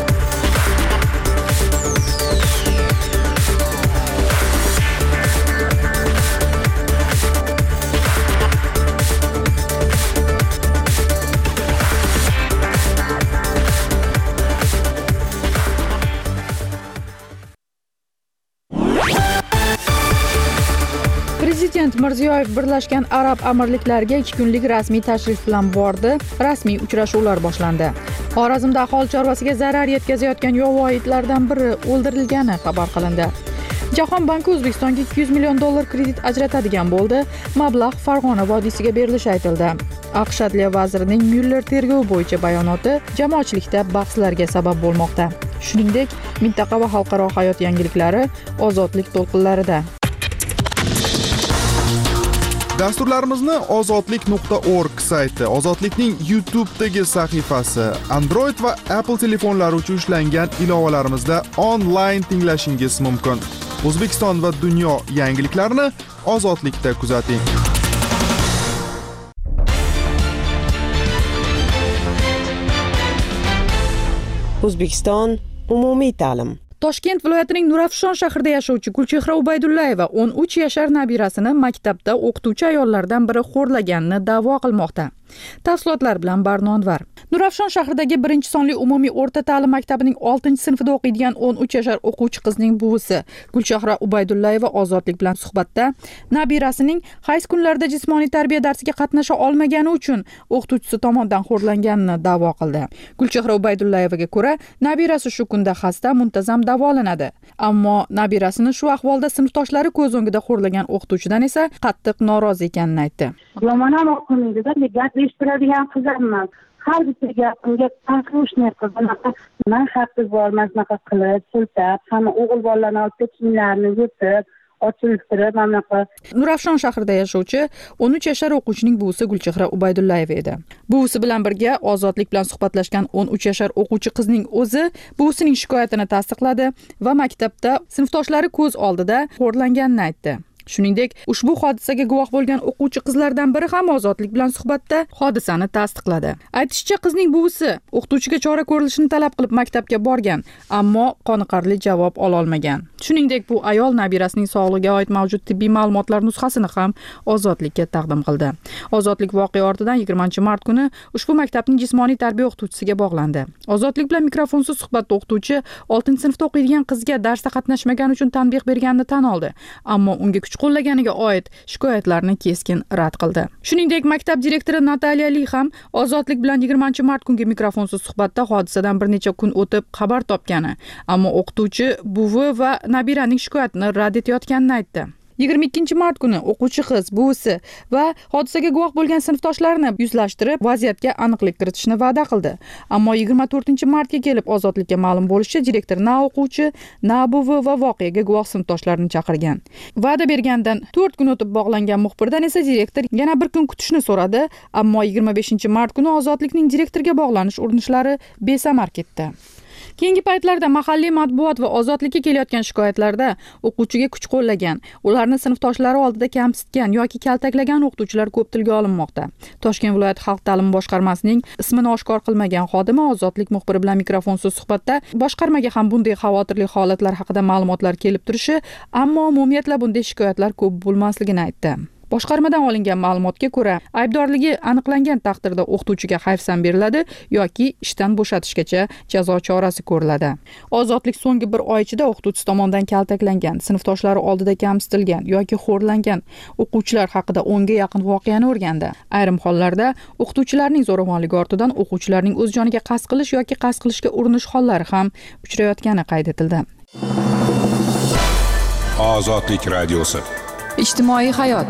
Prezident Mirziyoyev Birlashgan Arab Amirliklariga 2 kunlik rasmiy tashrif bilan bordi. Rasmiy uchrashuvlar boshlandi. Xorazmda aholi chorvasiga zarar yetkazayotgan yovvoyi itlardan biri o'ldirilgani xabar qilindi. Jahon banki O'zbekistonga $200 million kredit ajratadigan bo'ldi. Mablag' Farg'ona vodiysiga berilishi aytildi. AQSh Adliya vazirining Myuller tergovi bo'yicha bayonoti jamoatchilikda bahslarga sabab bo'lmoqda. Shuningdek, mintaqa va xalqaro hayot yangiliklari ozodlik to'lqinlarida. Dasturlarimizni ozodlik.org sayti, Ozodlikning YouTube'dagi sahifasi, Android va Apple telefonlari uchun ishlangan ilovalarimizda onlayn tinglashingiz mumkin. O'zbekiston va dunyo yangiliklarini Ozodlikda kuzating. O'zbekiston umumiy ta'lim. Toshkent viloyatining Nurafshon shahrida yashovchi Gulchehra Ubaydullayeva 13 yashar nabirasini maktabda o'qituvchi ayollardan biri xo'rlaganini da'vo qilmoqda. Tafsilotlar bilan Barnonvar. Nurafshon shahridagi 1-sonli umumiy o'rta ta'lim maktabining 6-sinfida o'qiydigan 13 yashar o'quvchi qizning buvisi Gulchehra Ubaydullayeva Ozodlik bilan suhbatda nabirasining hayz kunlarida jismoniy tarbiya darsiga qatnasha olmagani uchun o'qituvchisi tomonidan xo'rlanganini da'vo qildi. Gulchehra Ubaydullayevaga ko'ra, nabirasi shu kunda xasta, muntazam davolanadi. Ammo nabirasini shu ahvolda sinfdoshlari ko'z o'ngida xo'rlagan o'qituvchidan esa qattiq norozi ekanini aytdi. Yomon ham o'qimaydi-da, gap eshittiradigan qiz emas. Har bitta gapimga послушный qiz. Men haqqi bormasnaqa qilib, siltab, hamma o'g'il bolalarni olib kiyimlarini yutib, ochiltirib, mamlaqa. Nurafshon shahrida yashovchi 13 yashar o'quvchining buvisi Gulchehra Ubaydullayeva edi. Buvisi bilan birga Ozodlik bilan suhbatlashgan 13 yashar o'quvchi qizning o'zi buvisining shikoyatini tasdiqladi va maktabda sinfdoshlari ko'z oldida xo'rlanganini aytdi. Shuningdek, ushbu hodisaga guvoh bo'lgan o'quvchi qizlardan biri ham Ozodlik bilan suhbatda hodisani tasdiqladi. Aytishicha, qizning buvisi o'qituvchiga chora ko'rilishini talab qilib maktabga borgan, ammo qoniqarli javob ola olmagan. Shuningdek, bu ayol nabirasining sog'lig'iga oid mavjud tibbiy ma'lumotlar nusxasini ham Ozodlikka taqdim qildi. Ozodlik voqea ortidan 20-mart kuni ushbu maktabning jismoniy tarbiya o'qituvchisiga bog'landi. Ozodlik bilan mikrofonsiz suhbatda o'qituvchi 6-sinfda o'qiydigan qizga darsda qatnashmagani uchun tanbeh berganini tan oldi, ammo unga qo'llaganiga oid shikoyatlarni keskin rad qildi. Shuningdek, maktab direktori Nataliya Li ham Ozodlik bilan 20-mart kungi mikrofonsiz suhbatda hodisadan bir necha kun o'tib xabar topgani, ammo o'qituvchi buvi va nabiraning shikoyatini rad etayotganini aytdi. 22-mart kuni o'quvchi qiz, buvisi va hodisaga guvoh bo'lgan sinfdoshlarini yuzlashtirib, vaziyatga aniqlik kiritishni va'da qildi. Ammo 24-martga kelib Ozodlikka ma'lum bo'lishicha, direktor na o'quvchi, na buvi va voqeaga guvoh sinfdoshlarini chaqirgan. Va'da bergandan 4 kun o'tib bog'langan muxbirdan esa direktor yana bir kun kutishni so'radi, ammo 25-mart kuni Ozodlikning direktorga bog'lanish urinishlari besamar ketdi. Keyingi paytlarda mahalliy matbuot va Ozodlikka kelayotgan shikoyatlarda o'quvchiga kuch qo'llagan, ularni sinfdoshlari oldida kamsitgan yoki kaltaklagan o'qituvchilar ko'p tilga olinmoqda. Toshkent viloyat xalq ta'limi boshqarmasining ismini oshkor qilmagan xodimi Ozodlik muxbiri bilan mikrofonsiz suhbatda boshqarmaga ham bunday xavotirli holatlar haqida ma'lumotlar kelib turishi, ammo umumiyatla bunday shikoyatlar ko'p bo'lmasligini aytdi. Boshqarmadan olingan ma'lumotga ko'ra, aybdorligi aniqlangan taqdirda o'qituvchiga hayfsan beriladi yoki ishdan bo'shatishgacha jazo chorasi ko'riladi. Ozodlik so'nggi bir oy ichida o'qituvchi tomonidan kaltaklangan, sinfdoshlari oldida kamsitilgan yoki xo'rlangan o'quvchilar haqida 10 ga yaqin voqeani o'rgandi. Ayrim hollarda o'qituvchilarning zo'ravonligi ortidan o'quvchilarning o'z joniga qasd qilish yoki qasd qilishga urinish hollari ham uchrayotgani qayd etildi. Ozodlik radiosi. Ijtimoiy hayot.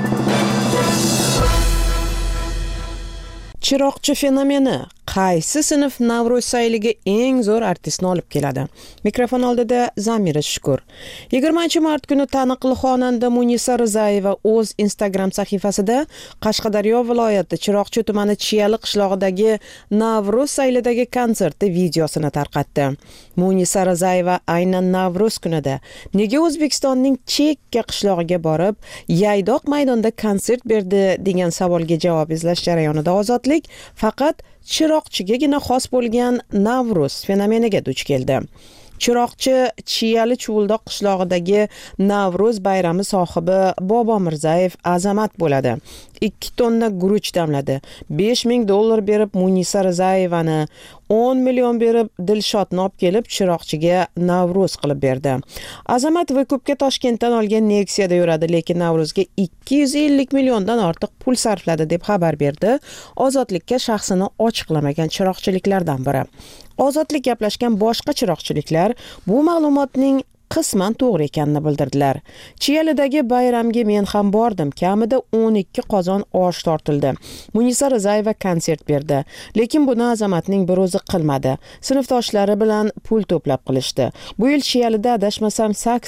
Chiroqchi fenomeni qaysi sinf Navro'z sayliga eng zo'r artistni olib keladi? Mikrofon oldida Zamira Shukur. 20-mart kuni taniqli xonanda Munisa Rizayeva o'z Instagram sahifasida Qashqadaryo viloyati Chiroqchi tumani Chiyali qishlog'idagi Navro'z saylidagi konserti videosini tarqatdi. Munisa Rizayeva aynan Navro'z kunida nega O'zbekistonning chekka qishlog'iga borib, Yaydoq maydonda konsert berdi degan savolga javob izlash jarayonida Ozodlik faqat Chiroqchigagina xos bo'lgan Navro'z fenomeniga duch keldi. Chiroqchi Chiyali Chuvuldoq qishlog'idagi Navro'z bayrami sohibi Bobo Mirzayev azamat bo'ladi. 2 tonna guruch damladi. $5000 berib Munisa Rizayevani, 10 million berib Dilshodni olib kelib Chiroqchiga Navro'z qilib berdi. Azamat Vekubga Toshkentdan olgan Nexia'da yuradi, lekin Navro'zga 250 milliondan ortiq pul sarfladi deb xabar berdi Ozodlikka shaxsini ochiqlamagan chiroqchiliklardan biri. Ozodlik gaplashgan boshqa chiroqchiliklar bu ma'lumotning qisman to'g'ri ekanini bildirdilar. Chiyalidagi bayramga men ham bordim. Kamida 12 qozon osh tortildi. Munisa Rizayeva konsert berdi. Lekin buni Azamatning bir o'zi qilmadi. Sinfdoshlari bilan pul to'plab qilishdi. Bu yil Chiyalida adashmasam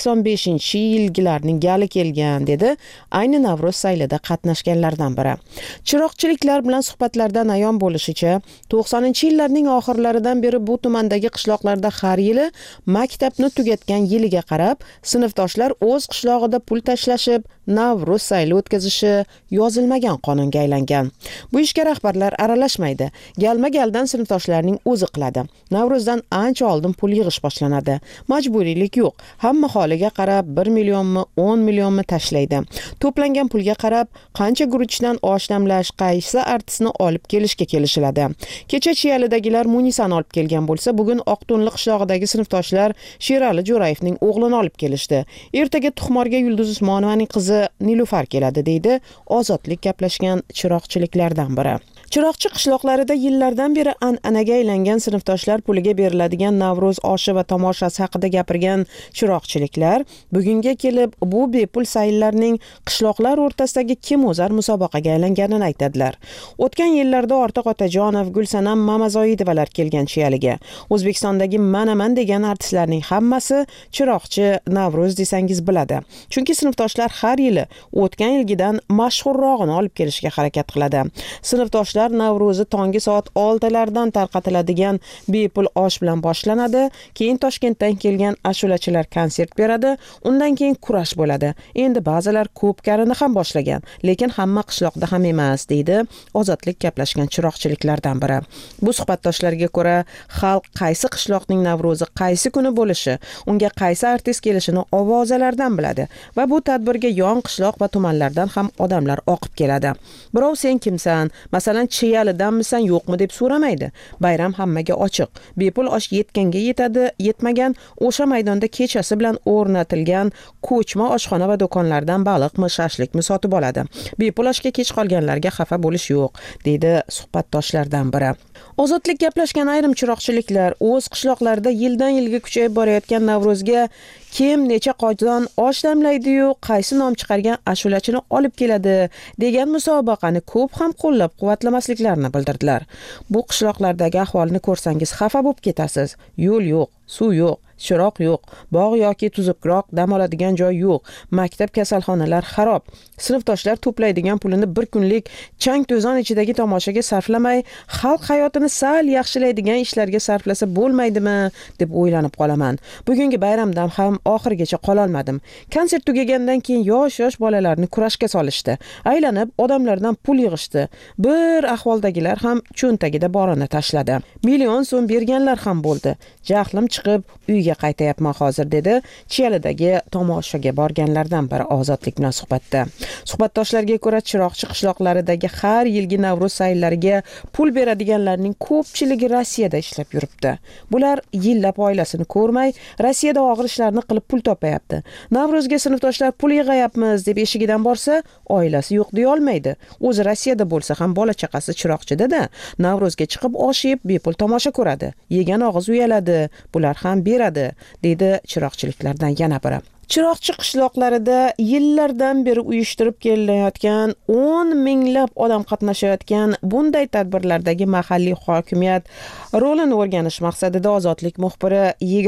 85-yilgilarning gali kelgan, dedi ayni Navro'z saylida qatnashganlardan biri. Chiroqchiliklar bilan suhbatlardan ayon bo'lishicha, 90-yillarning oxirlaridan beri bu tumandagi qishloqlarda har yili maktabni tugatgan yiliga qarab sinfdoshlar o'z qishlog'ida pul tashlashib Navro'z sayli o'tkazishi yozilmagan qonunga aylangan. Bu ishga rahbarlar aralashmaydi. Galma-galdan sinfdoshlarning o'zi qiladi. Navro'zdan ancha oldin pul yig'ish boshlanadi. Majburiylik yo'q. Hamma holiga qarab 1 millionmi, 10 millionmi tashlaydi. To'plangan pulga qarab qancha guruchdan osh damlash, qaysi artistni olib kelishga kelishiladi. Kecha Chiyalidagilar Munisani olib kelgan bo'lsa, bugun Oqto'nli qishlog'idagi sinfdoshlar Sherali Jo'rayevning o'g'lini olib kelishdi. Ertaga Tuxmorga Yulduz Usmonovaning qizi Nilufar keladi, deydi Ozodlik gaplashgan chiroqchiliklardan biri. Chiroqchi qishloqlarida yillardan beri an'anaga aylangan sinfdoshlar puliga beriladigan Navro'z oshi va tomoshasi haqida gapirgan chiroqchiliklar bugunga kelib bu bepul sayllarning qishloqlar o'rtasidagi kim o'zar musobaqaga aylanganini aytadilar. O'tgan yillarda Ortiq Otajonov, Gulsanam Mamazoidovalar kelgan Chiyaliga. O'zbekistondagi Manaman degan artistlarning hammasi chiroqchi Navro'z desangiz biladi. Chunki sinfdoshlar har yili o'tgan yilgidan mashhurrog'ini olib kelishga harakat qiladi. Sinfdoshlar Navro'zi tongi soat 6lardan tarqatiladigan bepul osh bilan boshlanadi. Keyin Toshkentdan kelgan ashulachilar konsert beradi. Undan keyin kurash bo'ladi. Endi ba'zilar ko'pkarini ham boshlagan, lekin hamma qishloqda ham emas, deydi Ozodlik gaplashgan chiroqchiliklardan biri. Bu suhbatdoshlarga ko'ra, xalq qaysi qishloqning Navro'zi qaysi kuni bo'lishi, unga qaysi artist kelishini ovozalardan biladi va bu tadbirga yon qishloq va tumanlardan ham odamlar oqib keladi. Birov sen kimsan? Masalan, Chiyalidanmisan yo'qmi deb so'ramaydi. Bayram hammaga ochiq. Bepul osh yetganga yetadi, yetmagan o'sha maydonda kechasi bilan o'rnatilgan ko'chma oshxona va do'konlardan baliqmi, shashlikmi sotib oladi. Bepul oshga kech qolganlarga xafa bo'lish yo'q, deydi suhbatdoshlardan biri. Ozodlik gaplashgan ayrim chiroqchiliklar o'z qishloqlarida yildan yilga kuchayib borayotgan Navro'zga kim necha qozon osh damlaydi-yu, qaysi nom chiqargan ashulachini olib keladi degan musobaqani ko'p ham qo'llab-quvvatlamasliklarini bildirdilar. Bu qishloqlardagi ahvolni ko'rsangiz xafa bo'lib ketasiz. Yo'l yo'q, suv yo'q, chiroq yo'q, bog' yoki tuzukroq dam oladigan joy yo'q, maktab, kasalxonalar xarob. Sinfdoshlar to'playdigan pulini bir kunlik chang-to'zon ichidagi tomoshaga sarflamay, xalq hayotini sal yaxshilaydigan ishlarga sarflasa bo'lmaydimi deb o'ylanib qolaman. Bugungi bayramdan ham oxirigacha qol olmadim. Konsert tugagandan keyin yosh bolalarni kurashga solishdi. Aylanib odamlardan pul yig'ishdi. Bir ahvoldagilar ham cho'ntagida borini tashladi. Million so'm berganlar ham bo'ldi. Jahlim chiqib uyga qaytayapman hozir, dedi Chiyalidagi tomoshaga borganlardan biri Ozodlik bilan suhbatda. Suhbatdoshlarga ko'ra, chiroqchi qishloqlaridagi har yilgi Navro'z sayllariga pul beradiganlarning ko'pchiligi Rossiyada ishlab yuribdi. Bular yillab oilasini ko'rmay, Rossiyada og'ir ishlarni qilib pul topayapti. Navro'zga sinfdoshlar pul yig'ayapmiz deb eshigidan borsa, oilasi yo'q deya olmaydi. O'zi Rossiyada bo'lsa ham bola chaqasi chiroqchida-da, Navro'zga chiqib osh yeb bepul tomosha ko'radi. Yegan og'iz uyaladi. Bular ham beradi, deydi chiroqchiliklardan yana biri. Chiroqchi qishloqlarida yillardan beri uyushtirib kelinayotgan 10 minglab odam qatnashayotgan bunday tadbirlardagi mahalliy hokimiyat rolini o'rganish maqsadida Ozodlik muxbiri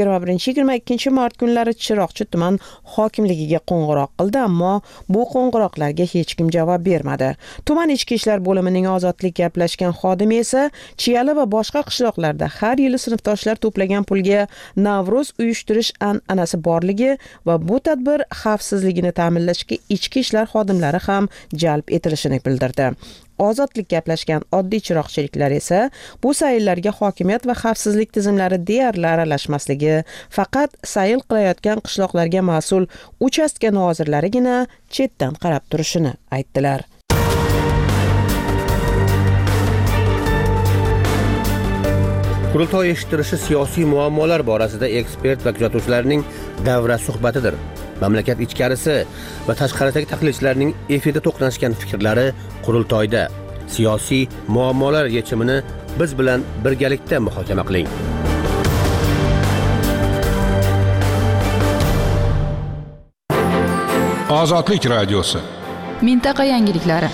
21-22 mart kunlari Chiroqchi tuman hokimligiga qo'ng'iroq qildi, ammo bu qo'ng'iroqlarga hech kim javob bermadi. Tuman ichki ishlar bo'limining Ozodlik gaplashgan xodimi esa Chiyali va boshqa qishloqlarda har yili sinfdoshlar to'plagan pulga Navro'z uyushtirish an'anasi borligi va bu tadbir xavfsizligini ta'minlashga ichki ishlar xodimlari ham jalb etilishini bildirdi. Ozodlik gaplashgan oddiy chiroqchiliklar esa bu sayllarga hokimiyat va xavfsizlik tizimlari deyarli aralashmasligi, faqat sayl qilayotgan qishloqlarga mas'ul uchastka nozirlarigina chetdan qarab turishini aytdilar. Qurultoy eshittirishi siyosiy muammolar borasida ekspert va kuzatuvchilarning davra suhbatidir. Mamlakat ichkarisi va tashqaridagi tahlilchilarning efirda to'qnashgan fikrlari qurultoyda. Siyosiy muammolar yechimini biz bilan birgalikda muhokama qiling. Ozodlik radiosi. Mintaqa yangiliklari.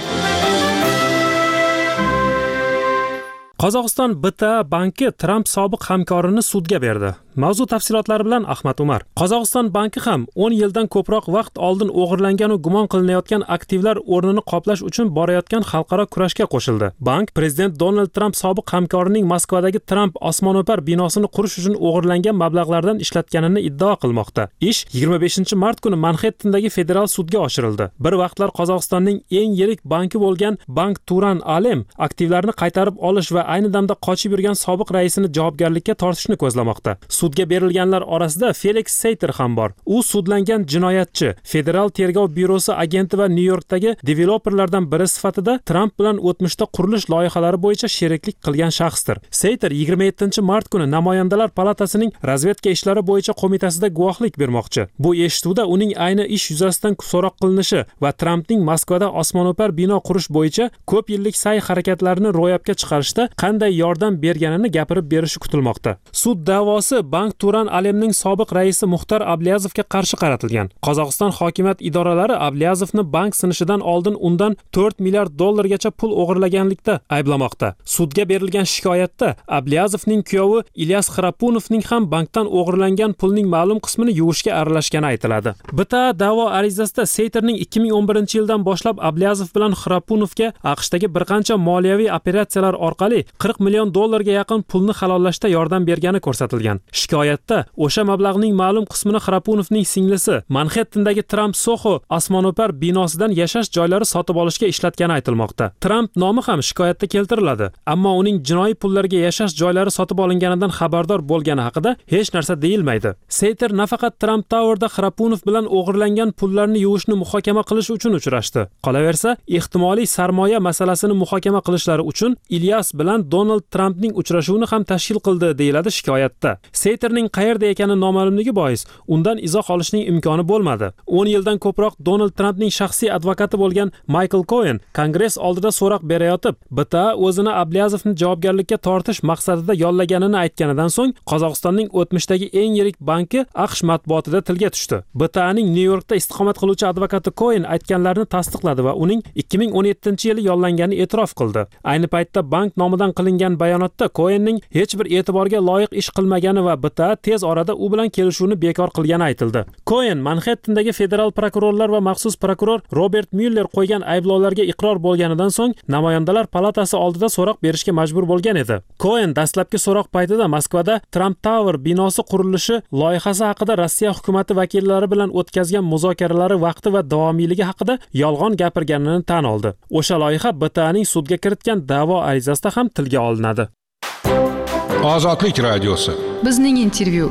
Qozog'iston BTA banki Tramp sobiq hamkorini sudga berdi. Mavzu tafsilotlari bilan Ahmad Umar. Qozog'iston banki ham 10 yildan ko'proq vaqt oldin o'g'irlangan va gumon qilinayotgan aktivlar o'rnini qoplash uchun borayotgan xalqaro kurashga qo'shildi. Bank prezident Donald Tramp sobiq hamkorining Moskvadagi Tramp osmono'par binosini qurish uchun o'g'irlangan mablag'lardan ishlatganini iddao qilmoqda. Ish 25-mart kuni Manhattendagi federal sudga oshirildi. Bir vaqtlar Qozog'istonning eng yirik banki bo'lgan Bank Turan Alem aktivlarni qaytarib olish va ayni damda qochib yurgan sobiq raisini javobgarlikka tortishni ko'zlamoqda. Sudga berilganlar orasida Felix Seiter ham bor. U sudlangan jinoyatchi, Federal tergov byurosi agenti va Nyu-Yorkdagi developerlardan biri sifatida Tramp bilan o'tmishda qurilish loyihalari bo'yicha sheriklik qilgan shaxsdir. Seiter 27-mart kuni Namoyandalar palatasining razvedka ishlari bo'yicha qo'mitasida guvohlik bermoqchi. Bu eshituvda uning ayni ish yuzasidan so'roq qilinishi va Trampning Moskvada osmono'par bino qurish bo'yicha ko'p yillik sa'y-harakatlarini ro'yobga chiqarishda qanday yordam berganini gapirib berishi kutilmoqda. Sud da'vosi Bank Turan Alemning sobiq raisi Muxtar Ablyazovga qarshi qaratilgan. Qozog'iston hokimiyat idoralari Abyazovni bank sinishidan oldin undan 4 milliard dollargacha pul o'g'irlaganlikda ayblamoqda. Sudga berilgan shikoyatda Abyazovning kuyovi Ilyas Xrapunovning ham bankdan o'g'irlangan pulning ma'lum qismini yuvishga aralashgani aytiladi. BTA da'vo arizasida Seiterning 2011-yildan boshlab Abyazov bilan Xrapunovga AQShdagi bir qancha moliyaviy operatsiyalar orqali 40 million dollarga yaqin pulni halollashda yordam bergani ko'rsatilgan. Shikoyatda o'sha mablag'ning ma'lum qismini Xrapunovning singlisi Manhattendagi Trump Soho osmono'par binosidan yashash joylari sotib olishga ishlatgani aytilmoqda. Trump nomi ham shikoyatda keltiriladi, ammo uning jinoiy pullarga yashash joylari sotib olinganidan xabardor bo'lgani haqida hech narsa deyilmaydi. Seiter nafaqat Trump Towerda Xrapunov bilan o'g'irlangan pullarni yuvishni muhokama qilish uchun uchrashdi. Qolaversa, ehtimoliy sarmoya masalasini muhokama qilishlari uchun Ilyas bilan Donald Trampning uchrashuvini ham tashkil qildi deyiladi shikoyatda. Seiterning qayerda ekani noma'lumligi bois undan izoh olishning imkoni bo'lmadi. 10 yildan ko'proq Donald Trampning shaxsiy advokati bo'lgan Michael Cohen Kongress oldida so'roq berayotib, BTA o'zini Abyazovni javobgarlikka tortish maqsadida yollaganini aytganidan so'ng Qozog'istonning o'tmishdagi eng yirik banki AQSh matbuotida tilga tushdi. BTAning Nyu-Yorkda istiqomat qiluvchi advokati Cohen aytganlarini tasdiqladi va uning 2017-yili yollangani e'tirof qildi. Ayni paytda bank nomidan qilingan bayonotda Cohenning hech bir e'tiborga loyiq ish qilmagani va BTA tez orada u bilan kelishuvni bekor qilgani aytildi. Cohen Manhattendagi federal prokurorlar va maxsus prokuror Robert Mueller qo'ygan ayblovlarga iqror bo'lganidan so'ng Namoyandalar palatasi oldida so'roq berishga majbur bo'lgan edi. Cohen dastlabki so'roq paytida Moskvada Trump Tower binosi qurilishi loyihasi haqida Rossiya hukumatı vakillari bilan o'tkazgan muzokaralari vaqti va davomiyligi haqida yolg'on gapirganini tan oldi. O'sha loyiha BTAning sudga kiritgan da'vo arizasida ham tilga olinadi. Ozodlik radiosi. Bizning intervyu.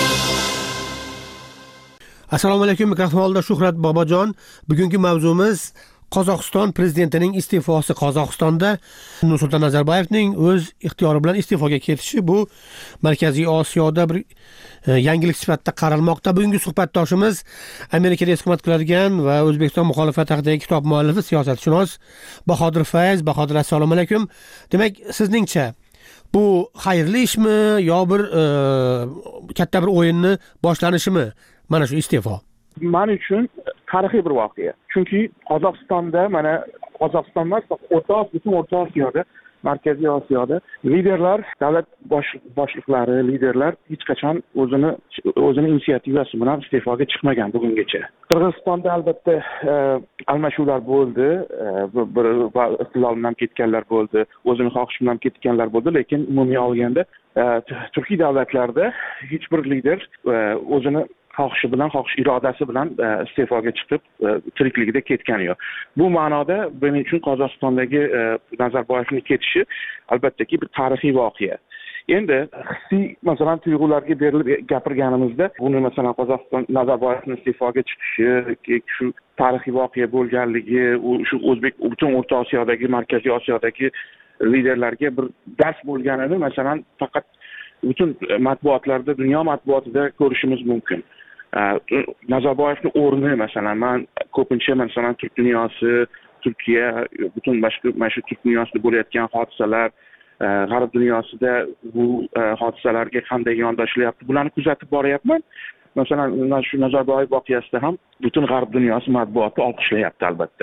Assalomu alaykum, mikrofonda Shuhrat Bobojon. Bugungi mavzumiz Qozog'iston prezidentining iste'fosi. Qozog'istonda Nursulton Nazarboyevning o'z ixtiyori bilan iste'foga ketishi bu Markaziy Osiyoda bir yangilik sifatida qaralmoqda. Bugungi suhbatdoshimiz Amerikada istiqomat qiladigan va O'zbekiston muxolifati haqidagi kitob muallifi, siyosatshunos Bahodir Fayz. Bahodir, assalomu alaykum. Demak, sizningcha bu xayrli ishmi yo bir katta bir o'yinni boshlanishimi mana shu iste'fo? Men uchun tarixiy bir voqea. Chunki Qozog'istonda, mana Qozog'iston emas, butun O'rta Osiyoda, Markaziy Osiyoda liderlar, davlat boshliqlari, liderlar hech qachon o'zini inisiativasi bilan iste'foga chiqmagan bugungacha. Qirg'izistonda albatta almashuvlar bo'ldi, bir iqtidordan ketganlar bo'ldi, o'zini xohishi bilan ketganlar bo'ldi, lekin umumiy olganda Turkiy davlatlarda hech bir lider o'zini xohishi bilan, irodasi bilan iste'foga chiqib tirikligida ketgani yo'q. Bu ma'noda men uchun Qozog'istondagi Nazarboyevning ketishi albattaki bir tarixiy voqea. Endi hissiy masalan tuyg'ularga berilib gapirganimizda buni masalan Qozog'iston Nazarboyevning iste'foga chiqishi shu tarixiy voqea bo'lganligi, u shu butun O'rta Osiyodagi, Markaziy Osiyodagi liderlarga bir dars bo'lganini masalan faqat butun matbuotlarda, dunyo matbuotida ko'rishimiz mumkin. Nazarboyevning o'rni masalan men ko'pincha masalan turk dunyosi, Turkiya, butun mana shu turk dunyosida bo'layotgan hodisalar, g'arb dunyosida bu hodisalarga qanday yondashilyapti, bularni kuzatib boryapman masalan mana shu Nazarboyev voqeasida ham butun g'arb dunyosi matbuoti olqishlayapti albatta.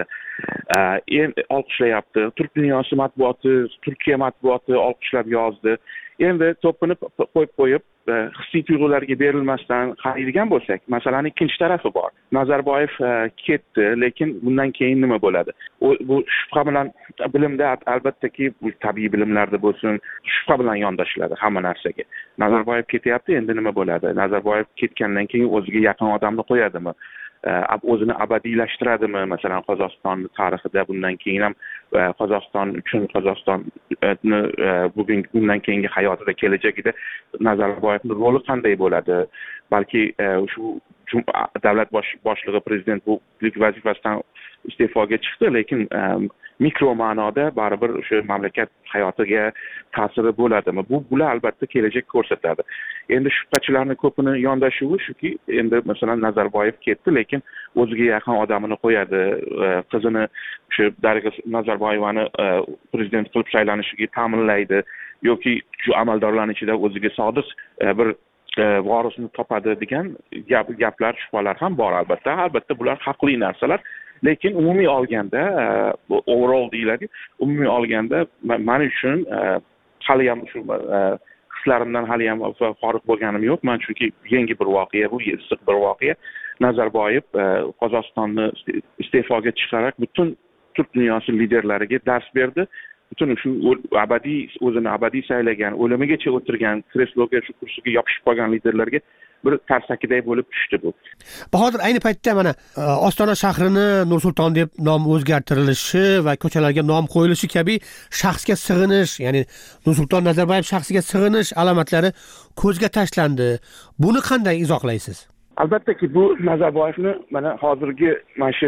Endi olqishlayapti. Turk dunyosi matbuoti, Turkiya matbuoti olqishlab yozdi. Endi to'pini qo'yib hissiy tuyg'ularga berilmasdan qaraydigan bo'lsak, masalaning ikkinchi tarafi bor. Nazarboyev ketdi, lekin bundan keyin nima bo'ladi? Bu shubha bilan bilimda albattaki bu tabiiy bilimlarda bo'lsin, shubha bilan yondashiladi hamma narsaga. Nazarboyev ketyapti, endi nima bo'ladi? Nazarboyev ketgandan keyin o'ziga yaqin odamni qo'yadimi? O'zini abadiylashtiradimi? Masalan, Qozog'iston tarixida bundan keyin ham Qozog'iston uchun Qozog'istonni bundan keyingi hayotida, kelajagida Nazarboyevning roli qanday bo'ladi? Balki shu davlat boshlig'i prezident bu vazifasidan iste'foga chiqdi, lekin mikro ma'noda baribir o'sha mamlakat hayotiga ta'siri bo'ladimi? Bular albatta kelajak ko'rsatadi. Endi shubhachilarning ko'pini yondashuvi shuki, endi masalan Nazarboyev ketdi, lekin o'ziga yaqin odamini qo'yadi, qizini o'sha Darig'a Nazarboyevani prezident qilib saylanishiga ta'minlaydi yoki shu amaldorlarning ichida o'ziga sodiq bir vorisni topadi degan gaplar, shubhalar ham bor albatta. Albatta bular haqli narsalar. Lekin umumiy olganda, overall deyiladi, umumiy olganda men uchun hali ham shu hislarimdan hali ham forig' bo'lganim yo'q. Men chunki yangi bir voqea, bu issiq bir voqea. Nazarboyev Qozog'istonni iste'foga chiqarib butun Turk dunyosi liderlariga dars berdi. Butun shu o'zini abadiy saylagan, o'limigacha o'tirgan, kresloga, shu kursiga yopishib qolgan liderlarga bir tarsakiday bo'lib tushdi bu. Bahodir, ayni paytda mana Ostona shahrini Nur-Sulton deb nom o'zgartirilishi va ko'chalarga nom qo'yilishi kabi shaxsga sig'inish, ya'ni Nur-Sulton Nazarboyev shaxsiga sig'inish alomatlari ko'zga tashlandi. Buni qanday izohlaysiz? Albattaki bu Nazarboyevni mana hozirgi mana shu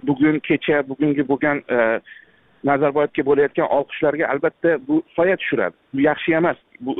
bugungi bo'lgan Nazarboyevga bo'layotgan olqishlarga albatta bu soya tushiradi. Bu yaxshi emas. Bu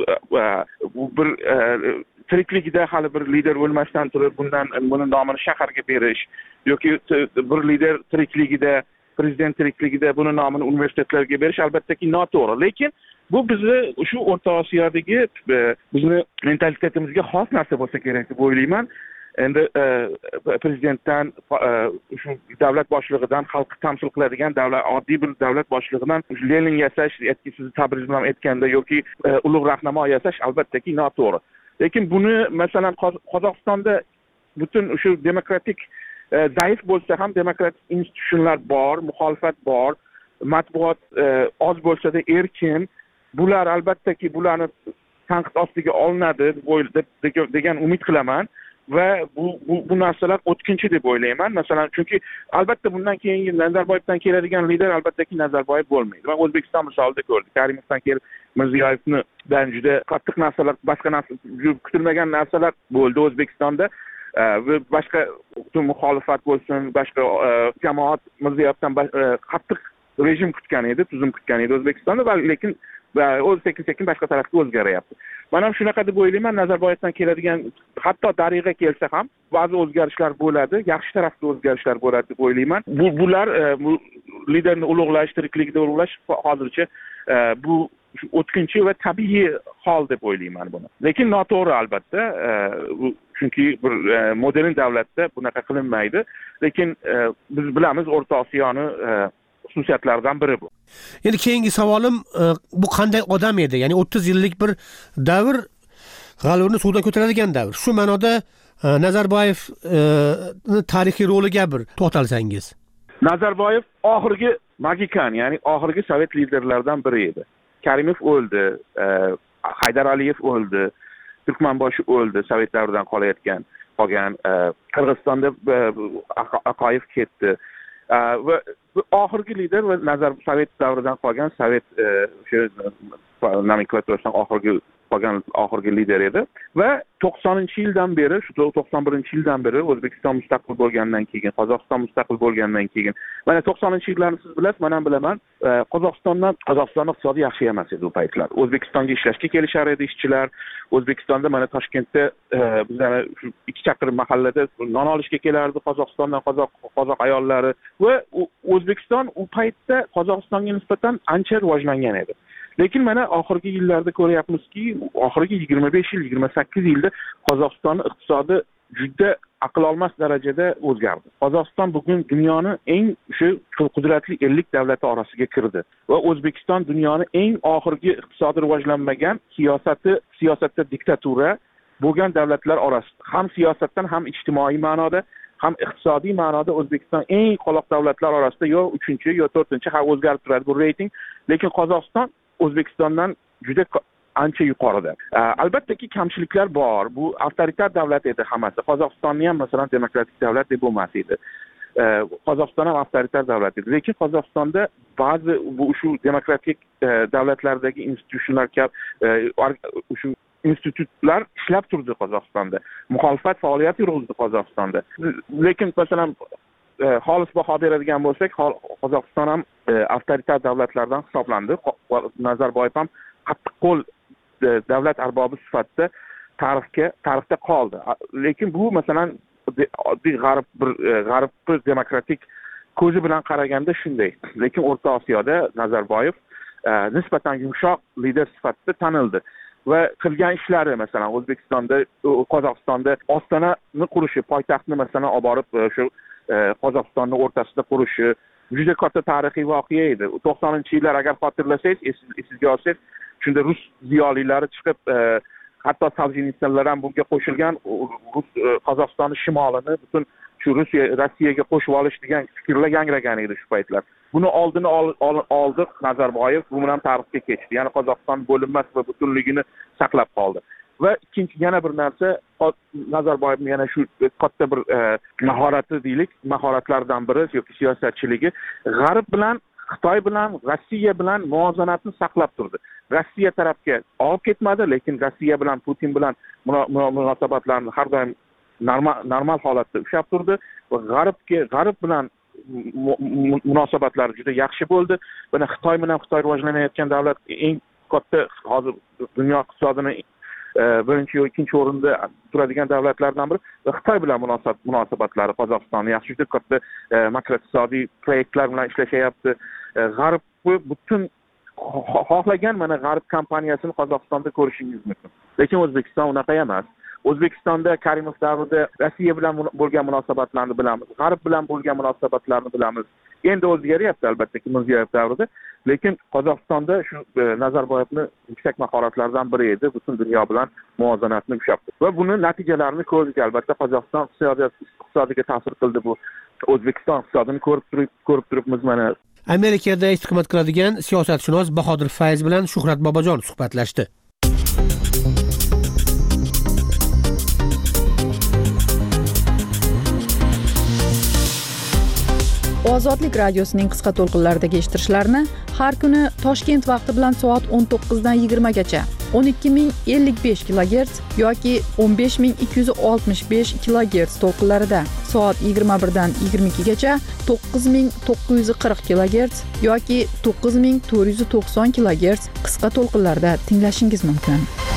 bir tirikligida hali bir lider o'lmasdan turib buni nomini shaharga berish yoki bir lider tirikligida, prezident tirikligida buni nomini universitetlarga berish albattaki noto'g'ri. Lekin bu bizni shu O'rta Osiyodagi bizni mentalitetimizga xos narsa bo'lsa kerak deb o'ylayman. Endi prezidentdan, shu davlat boshlig'idan, xalqni tamsil qiladigan oddiy bir davlat boshlig'idan Lenin yasash, sizni tabriz bilan aytganda yoki ulug' rahnamo yasash albattaki noto'g'ri. Lekin buni masalan Qozog'istonda butun shu demokratik zaif bo'lsa ham demokratik institutsionlar bor, muxolifat bor, matbuot oz bo'lsa-da erkin. Bular albattaki bularni tanqid ostiga olinadi degan umid qilaman. Va bu narsalar o'tkinchi deb o'ylayman. Masalan, chunki albatta bundan keyingi Nazarboyevdan keladigan lider albattaki Nazarboyev bo'lmaydi. Men O'zbekiston misolida ko'rdik. Karimovdan kelib Mirziyoyevdan juda qattiq narsalar, boshqa kutilmagan narsalar bo'ldi O'zbekistonda. Va boshqa muxolifat bo'lsin, boshqa jamoat Mirziyoyevdan qattiq rejim kutgan edi, tuzum kutgan edi O'zbekistonda, lekin o'z sekin boshqa tarafga o'zgaryapti. Men ham shunaqa deb o'ylayman, Nazarboyevdan keladigan, hatto Darig'a kelsa ham ba'zi o'zgarishlar bo'ladi, yaxshi tarafda o'zgarishlar bo'ladi deb o'ylayman. Bular bu liderni ulug'lash, tirikligida ulug'lash hozircha bu o'tkinchi va tabiiy hol deb o'ylayman buni. Lekin noto'g'ri albatta, chunki bir modern davlatda bunaqa qilinmaydi. Lekin biz bilamiz O'rta Osiyoni xususiyatlaridan biri bu. Endi keyingi savolim, bu qanday odam edi? Ya'ni 30 yillik bir davr, g'alvirni suvdan ko'taradigan davr. Shu ma'noda Nazarboyev tarixiy roliga bir to'xtalsangiz. Nazarboyev oxirgi magikan, ya'ni oxirgi sovet liderlaridan biri edi. Karimov o'ldi, Haydar Aliyev o'ldi, Turkmanboshi o'ldi, sovet davridan qolgan. Qirg'izistonda Aqoyev ketdi. Va oxirgi lider va sovet davridan qolgan sovet nomenklaturasidan oxirgi lider edi va 90-yildan beri, shu 91-yildan beri O'zbekiston mustaqil bo'lgandan keyin, Qozog'iston mustaqil bo'lgandan keyin, mana 90-yillarni siz bilasiz, men ham bilaman, Qozog'iston iqtisodi yaxshi emas edi u paytlar. O'zbekistonga ishlashga kelishar edi ishchilar. O'zbekistonda mana Toshkentda bizlar shu 2 chaqirim mahallada non olishga kelardi Qozog'istondan qozoq ayollari va O'zbekiston u paytda Qozog'istonga nisbatan ancha rivojlangan edi. Lekin mana oxirgi yillarda ko'ryapmizki, oxirgi 25 yil, 28 yilda Qozog'istonning iqtisodi juda aql olmas darajada o'zgardi. Qozog'iston bugun dunyoning eng shu qudratli 50 davlati orasiga kirdi va O'zbekiston dunyoning eng oxirgi iqtisodiy rivojlanmagan siyosatda diktatura bo'lgan davlatlar orasida. Ham siyosatdan, ham ijtimoiy ma'noda, ham iqtisodiy ma'noda O'zbekiston eng qoloq davlatlar orasida yo 3-chi yo 4-chi ha o'zgarib turadi bu reyting, lekin Qozog'iston O'zbekistondan juda ancha yuqorida. Albattaki kamchiliklar bor. Bu avtoritar davlat edi hammasi. Qozog'istonni ham masalan demokratik davlat deb bo'lmas edi. Qozog'iston ham avtoritar davlat edi. Lekin Qozog'istonda ba'zi bu shu demokratik davlatlardagi institutlar shu institutlar ishlab turdi Qozog'istonda. Muxolifat faoliyati yurg'izdi Qozog'istonda. Lekin masalan xolis baho beradigan bo'lsak, Qozog'iston ham avtoritar davlatlardan hisoblandi. Nazarboyev ham qattiqqo'l davlat arbobi sifatida tarixda qoldi. Lekin bu masalan oddiy g'arb demokratik ko'zi bilan qaraganda shunday. Lekin O'rta Osiyoda Nazarboyev nisbatan yumshoq lider sifatida tanildi va qilgan ishlari masalan O'zbekistonda, Qozog'istonda ostonani qurishi, poytaxtni masalan olib borib shu Qozog'istonning o'rtasida qurishi juda katta tarixiy voqea edi. 90-yillar agar xotirlasangiz, esingizga olsangiz, shunda rus ziyolilari chiqib, hatto Soljenitsinlar ham bunga qo'shilgan, Qozog'istonning shimolini butun shu Rossiyaga qo'shib olish degan fikrlar yangragan edi shu paytlar. Buni oldini oldi Nazarboyev, bu bilan tarixga kechdi. Ya'ni Qozog'iston bo'linmas va butunligini saqlab qoldi. Va ikkinchi yana bir narsa, Nazarboyevning yana shu katta bir mahorati deylik, mahoratlardan biri yoki siyosatchiligi G'arb bilan, Xitoy bilan, Rossiya bilan muvozanatni saqlab turdi. Rossiya tarafga olib ketmadi, lekin Rossiya bilan, Putin bilan munosabatlarni har doim normal holatda ushlab turdi va G'arb bilan munosabatlari juda yaxshi bo'ldi. Buni Xitoy bilan rivojlanayotgan davlat eng katta hozir dunyo iqtisodini birinchi yoki ikkinchi o'rinda turadigan davlatlardan biri va Xitoy bilan munosabatlari Qozog'istonning yaxshi juda katta makroiqtisodiy proyektlar bilan ishlashyapti. G'arb butun xohlagan mana G'arb kompaniyasini Qozog'istonda ko'rishingiz mumkin. Lekin O'zbekiston unaqa emas. O'zbekistonda Karimov davrida Rossiya bilan bo'lgan munosabatlarni bilamiz, G'arb bilan bo'lgan munosabatlarni bilamiz. Endi o'zgaryapti albatta Mirziyoyev davrida, lekin Qozog'istonda shu Nazarboyevning yuksak mahoratlaridan biri edi, butun dunyo bilan muvozanatni ushlabdi. Va buni natijalarini ko'rdik albatta. Qozog'iston iqtisodiga ta'sir qildi bu. O'zbekiston iqtisodini ko'rib turibmiz mana. Amerikada istiqomat qiladigan siyosatshunos Bahodir Fayz bilan Shuhrat Bobojon suhbatlashdi. Ozodlik radiosining qisqa to'lqinlaridagi eshittirishlarni har kuni Toshkent vaqti bilan soat 19 dan 20 gacha 12055 kHz yoki 15265 kHz to'lqinlarida, soat 21 dan 22 gacha 9940 kHz yoki 9490 kHz qisqa to'lqinlarda tinglashingiz mumkin.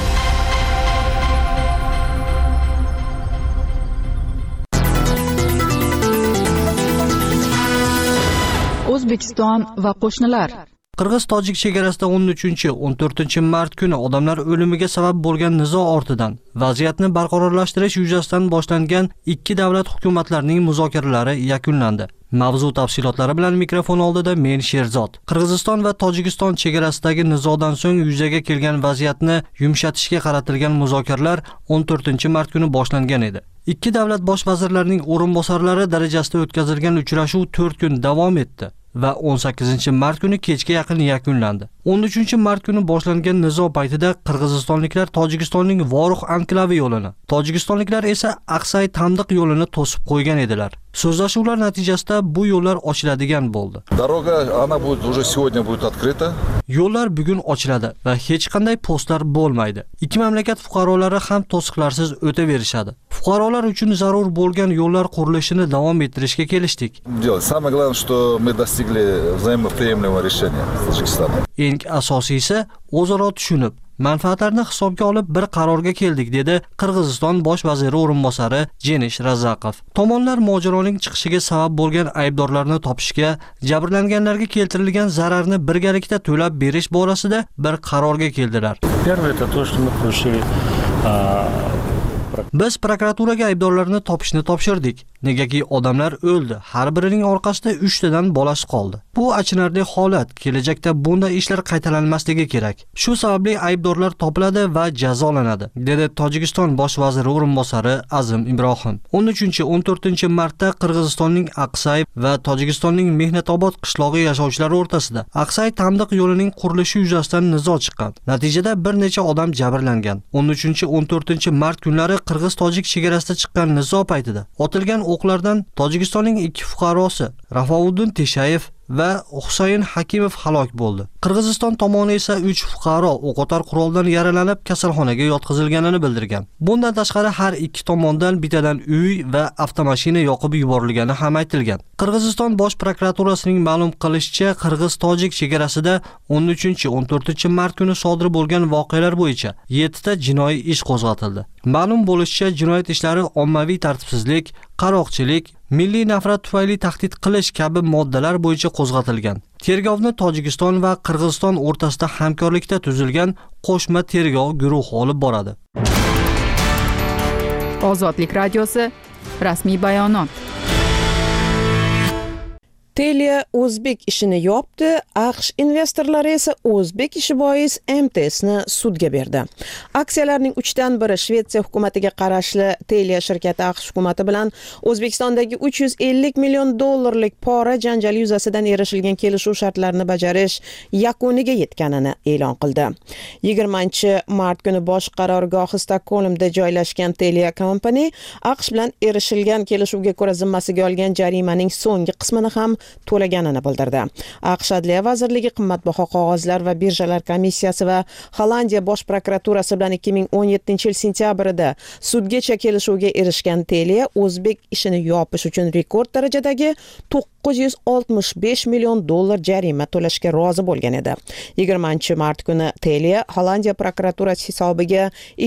O'zbekiston va qo'shnilar. Qirg'iz-tojik chegarasida 13-14 mart kuni odamlar o'limiga sabab bo'lgan nizo ortidan vaziyatni barqarorlashtirish yuzasidan boshlangan ikki davlat hukumatlarining muzokaralari yakunlandi. Mavzu tafsilotlari bilan mikrofon oldida men Sherzod. Qirg'iziston va Tojikiston chegarasidagi nizodan so'ng yuzaga kelgan vaziyatni yumshatishga qaratilgan muzokaralar 14 mart kuni boshlangan edi. Ikki davlat bosh vazirlarining o'rinbosarlari darajasida o'tkazilgan uchrashuv 4 kun davom etdi va 18 mart kuni kechga yaqin yakunlandi. 13 mart kuni boshlangan nizo paytida qirg'izistonliklar Tojikistonning Voruh anklavi yo'lini, tojikistonliklar esa Aqsay Tandiq yo'lini to'sib qo'ygan edilar. So'zlashuvlar natijasida bu yo'llar ochiladigan bo'ldi. Дорога, она будет уже сегодня будет открыта. Yo'llar bugun ochiladi va hech qanday postlar bo'lmaydi. Ikki mamlakat fuqarolari ham to'siqlarsiz o'taverishadi. Fuqarolar uchun zarur bo'lgan yo'llar qurilishini davom ettirishga kelishdik. Самое главное, что мы достигли взаимоприемлемого решения с Таджикистаном. Eng asosiysi o'zaro tushunib, manfaatlarni hisobga olib bir qarorga keldik, dedi Qirg'iziston bosh vaziri o'rinbosari Jenish Razaqov. Tomonlar mojaroning chiqishiga sabab bo'lgan aybdorlarni topishga, jabrlanganlarga keltirilgan zararni birgalikda to'lab berish borasida bir qarorga keldilar. Первое это то, что мы получили Biz prokuraturaga aybdorlarni topishni topshirdik. Negaki odamlar o'ldi. Har birining orqasida 3 tadan bolasi qoldi. Bu achinarli holat. Kelajakda bunday ishlar qaytalanmasligi kerak. Shu sababli aybdorlar topiladi va jazolanadi, dedi Tojikiston bosh vaziri o'rinbosari Azim Ibrohim. 13-14 martda Qirg'izistonning Aqsay va Tojikistonning Mehnatobod qishlog'i yashovchilari o'rtasida Aqsay Tamdiq yo'lining qurilishi yuzasidan nizo chiqqan. Natijada bir necha odam jabrlangan. 13-14 mart kunlari Qirg'iz-Tojik chegarasida chiqqan nizo paytida otilgan o'qlardan Tojikistonning 2 fuqarosi Rafavuddin Teshayev va Husayn Hakimov halok bo'ldi. Qirg'iziston tomoni esa 3 fuqaro o'qotar quroldan yaralanib kasalxonaga yotqizilganini bildirgan. Bundan tashqari har ikki tomondan bittadan uy va avtomashina yoqib yuborilgani ham aytilgan. Qirg'iziston bosh prokuraturasining ma'lum qilishicha, Qirg'iz-Tojik chegarasida 13-14 mart kuni sodir bo'lgan voqealar bo'yicha 7 ta jinoiy ish qo'zg'atildi. Ma'lum bo'lishicha, jinoyat ishlari ommaviy tartibsizlik, qaroqchilik, milliy nafrat tufayli tahdid qilish kabi moddalar bo'yicha qo'zg'atilgan. Tergovni Tojikiston va Qirg'iziston o'rtasida hamkorlikda tuzilgan qo'shma tergov guruhi olib boradi. Ozodlik radiosi rasmiy bayonot. Telia O'zbek ishini yopdi, AQSh investorlari esa O'zbek ishi bois MTSni sudga berdi. Aksiyalarning 3dan biri Shvetsiya hukumatiga qarashli Telia shirkati AQSh hukumati bilan O'zbekistondagi 350 million dollarlik pora janjali yuzasidan erishilgan kelishuv shartlarini bajarish yakuniga yetganini e'lon qildi. 20-mart kuni bosh qarorgohi Stokgolmda joylashgan Telia Company AQSh bilan erishilgan kelishuvga ko'ra zimmasiga olgan jarimaning so'nggi qismini ham to'laganini bildirdi. AQSh Adliya vazirligi qimmatbaho qog'ozlar va birjalar komissiyasi va Hollandiya bosh prokuraturasi bilan 2017 yil sentyabrida sudgacha kelishuvga erishgan Telia O'zbek ishini yopish uchun rekord darajadagi 965 million dollar jarima to'lashga rozi bo'lgan edi. 20-mart kuni Telia Hollandiya prokuraturasi hisobiga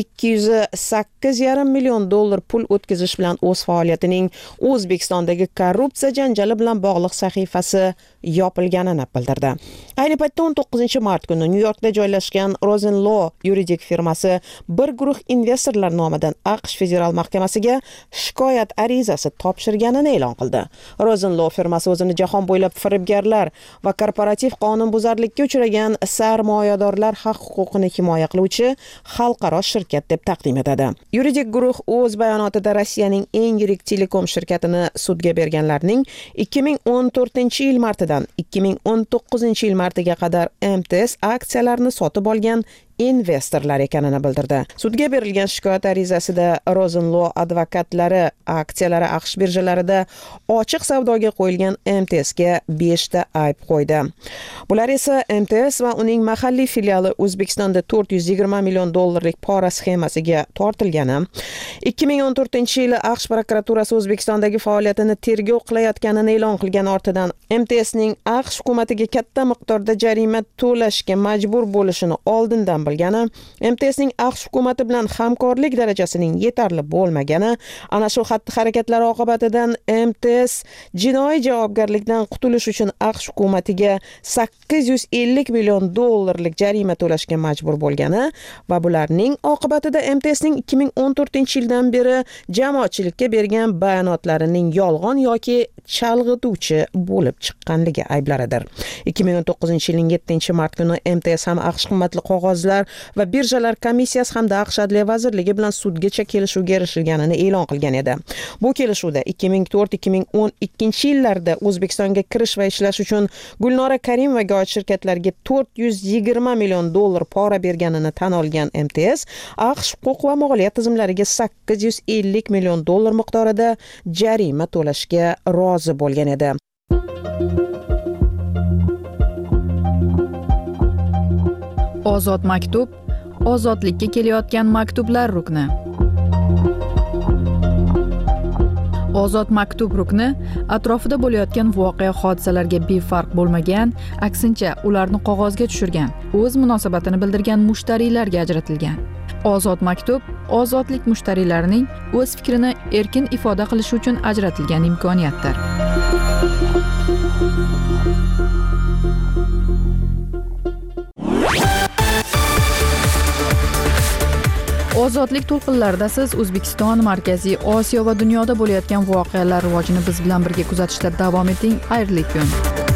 208,5 million dollar pul o'tkazish bilan o'z faoliyatining O'zbekistondagi korrupsiya janjali bilan bog'liq sahifasi yopilganini bildirdi. Ayni paytda 19-mart kuni New Yorkda joylashgan Rosenlaw yuridik firmasi bir guruh investorlar nomidan AQSh federal mahkamasiga shikoyat arizasi topshirganini e'lon qildi. Rosenlaw firmasi o'zini jahon bo'ylab firibgarlar va korporativ qonunbuzarlikka uchragan sarmoyadorlar haq-huquqini himoya qiluvchi xalqaro shirkat deb taqdim etadi. Yuridik guruh o'z bayonotida Rossiyaning eng yirik telekom shirkatini sudga berganlarning 2014-yil martidan 2019-yil martiga qadar MTS aksiyalarini sotib olgan investorlar ekanini bildirdi. Sudga berilgan shikoyat arizasida Rosenlaw advokatlari aksiyalari AQSh birjalarida ochiq savdoga qo'yilgan MTSga 5 ta ayb qo'ydi. Bular esa MTS va uning mahalliy filiali O'zbekistonda 420 million dollarlik pora sxemasiga tortilgani, 2014-yili AQSh prokuraturasi O'zbekistondagi faoliyatini tergov qilayotganini e'lon qilgan ortidan MTSning AQSh hukumatiga katta miqdorda jarima to'lashga majbur bo'lishini oldindan bilgani, MTSning AQSh hukumati bilan hamkorlik darajasining yetarli bo'lmagani, ana shu xatti-harakatlar oqibatidan MTS jinoiy javobgarlikdan qutulish uchun AQSh hukumatiga 850 million dollarlik jarima to'lashga majbur bo'lgani va bularning oqibatida MTSning 2014-yildan beri jamoatchilikka bergan bayonotlarining yolg'on yoki chalg'ituvchi bo'lib chiqqanligi ayblaridir. 2019-yilning 7-mart kuni MTS ham AQSh qimmatli qog'ozlar va birjalar komissiyasi hamda AQSh Adliya vazirligi bilan sudgacha kelishuvga erishilganini e'lon qilgan edi. Bu kelishuvda 2004-2012 yillarda O'zbekistonga kirish va ishlash uchun Gulnora Karimovaga oid shirkatlarga 420 million dollar pora berganini tan olgan MTS, AQSh huquq va moliya tizimlariga 850 million dollar miqdorida jarima to'lashga rozi bo'lgan edi. Ozod maktub, ozodlikka kelayotgan maktublar rukni. Ozod maktub rukni atrofida bo'layotgan voqea hodisalarga befarq bo'lmagan, aksincha ularni qog'ozga tushirgan, o'z munosabatini bildirgan mushtariylarga ajratilgan. Ozod maktub ozodlik mushtariylarining o'z fikrini erkin ifoda qilishi uchun ajratilgan imkoniyatdir. Ozodlik to'lqinlarida siz O'zbekiston, Markaziy Osiyo va dunyoda bo'layotgan voqealar rivojini biz bilan birga kuzatishda davom eting. Xayrli kun.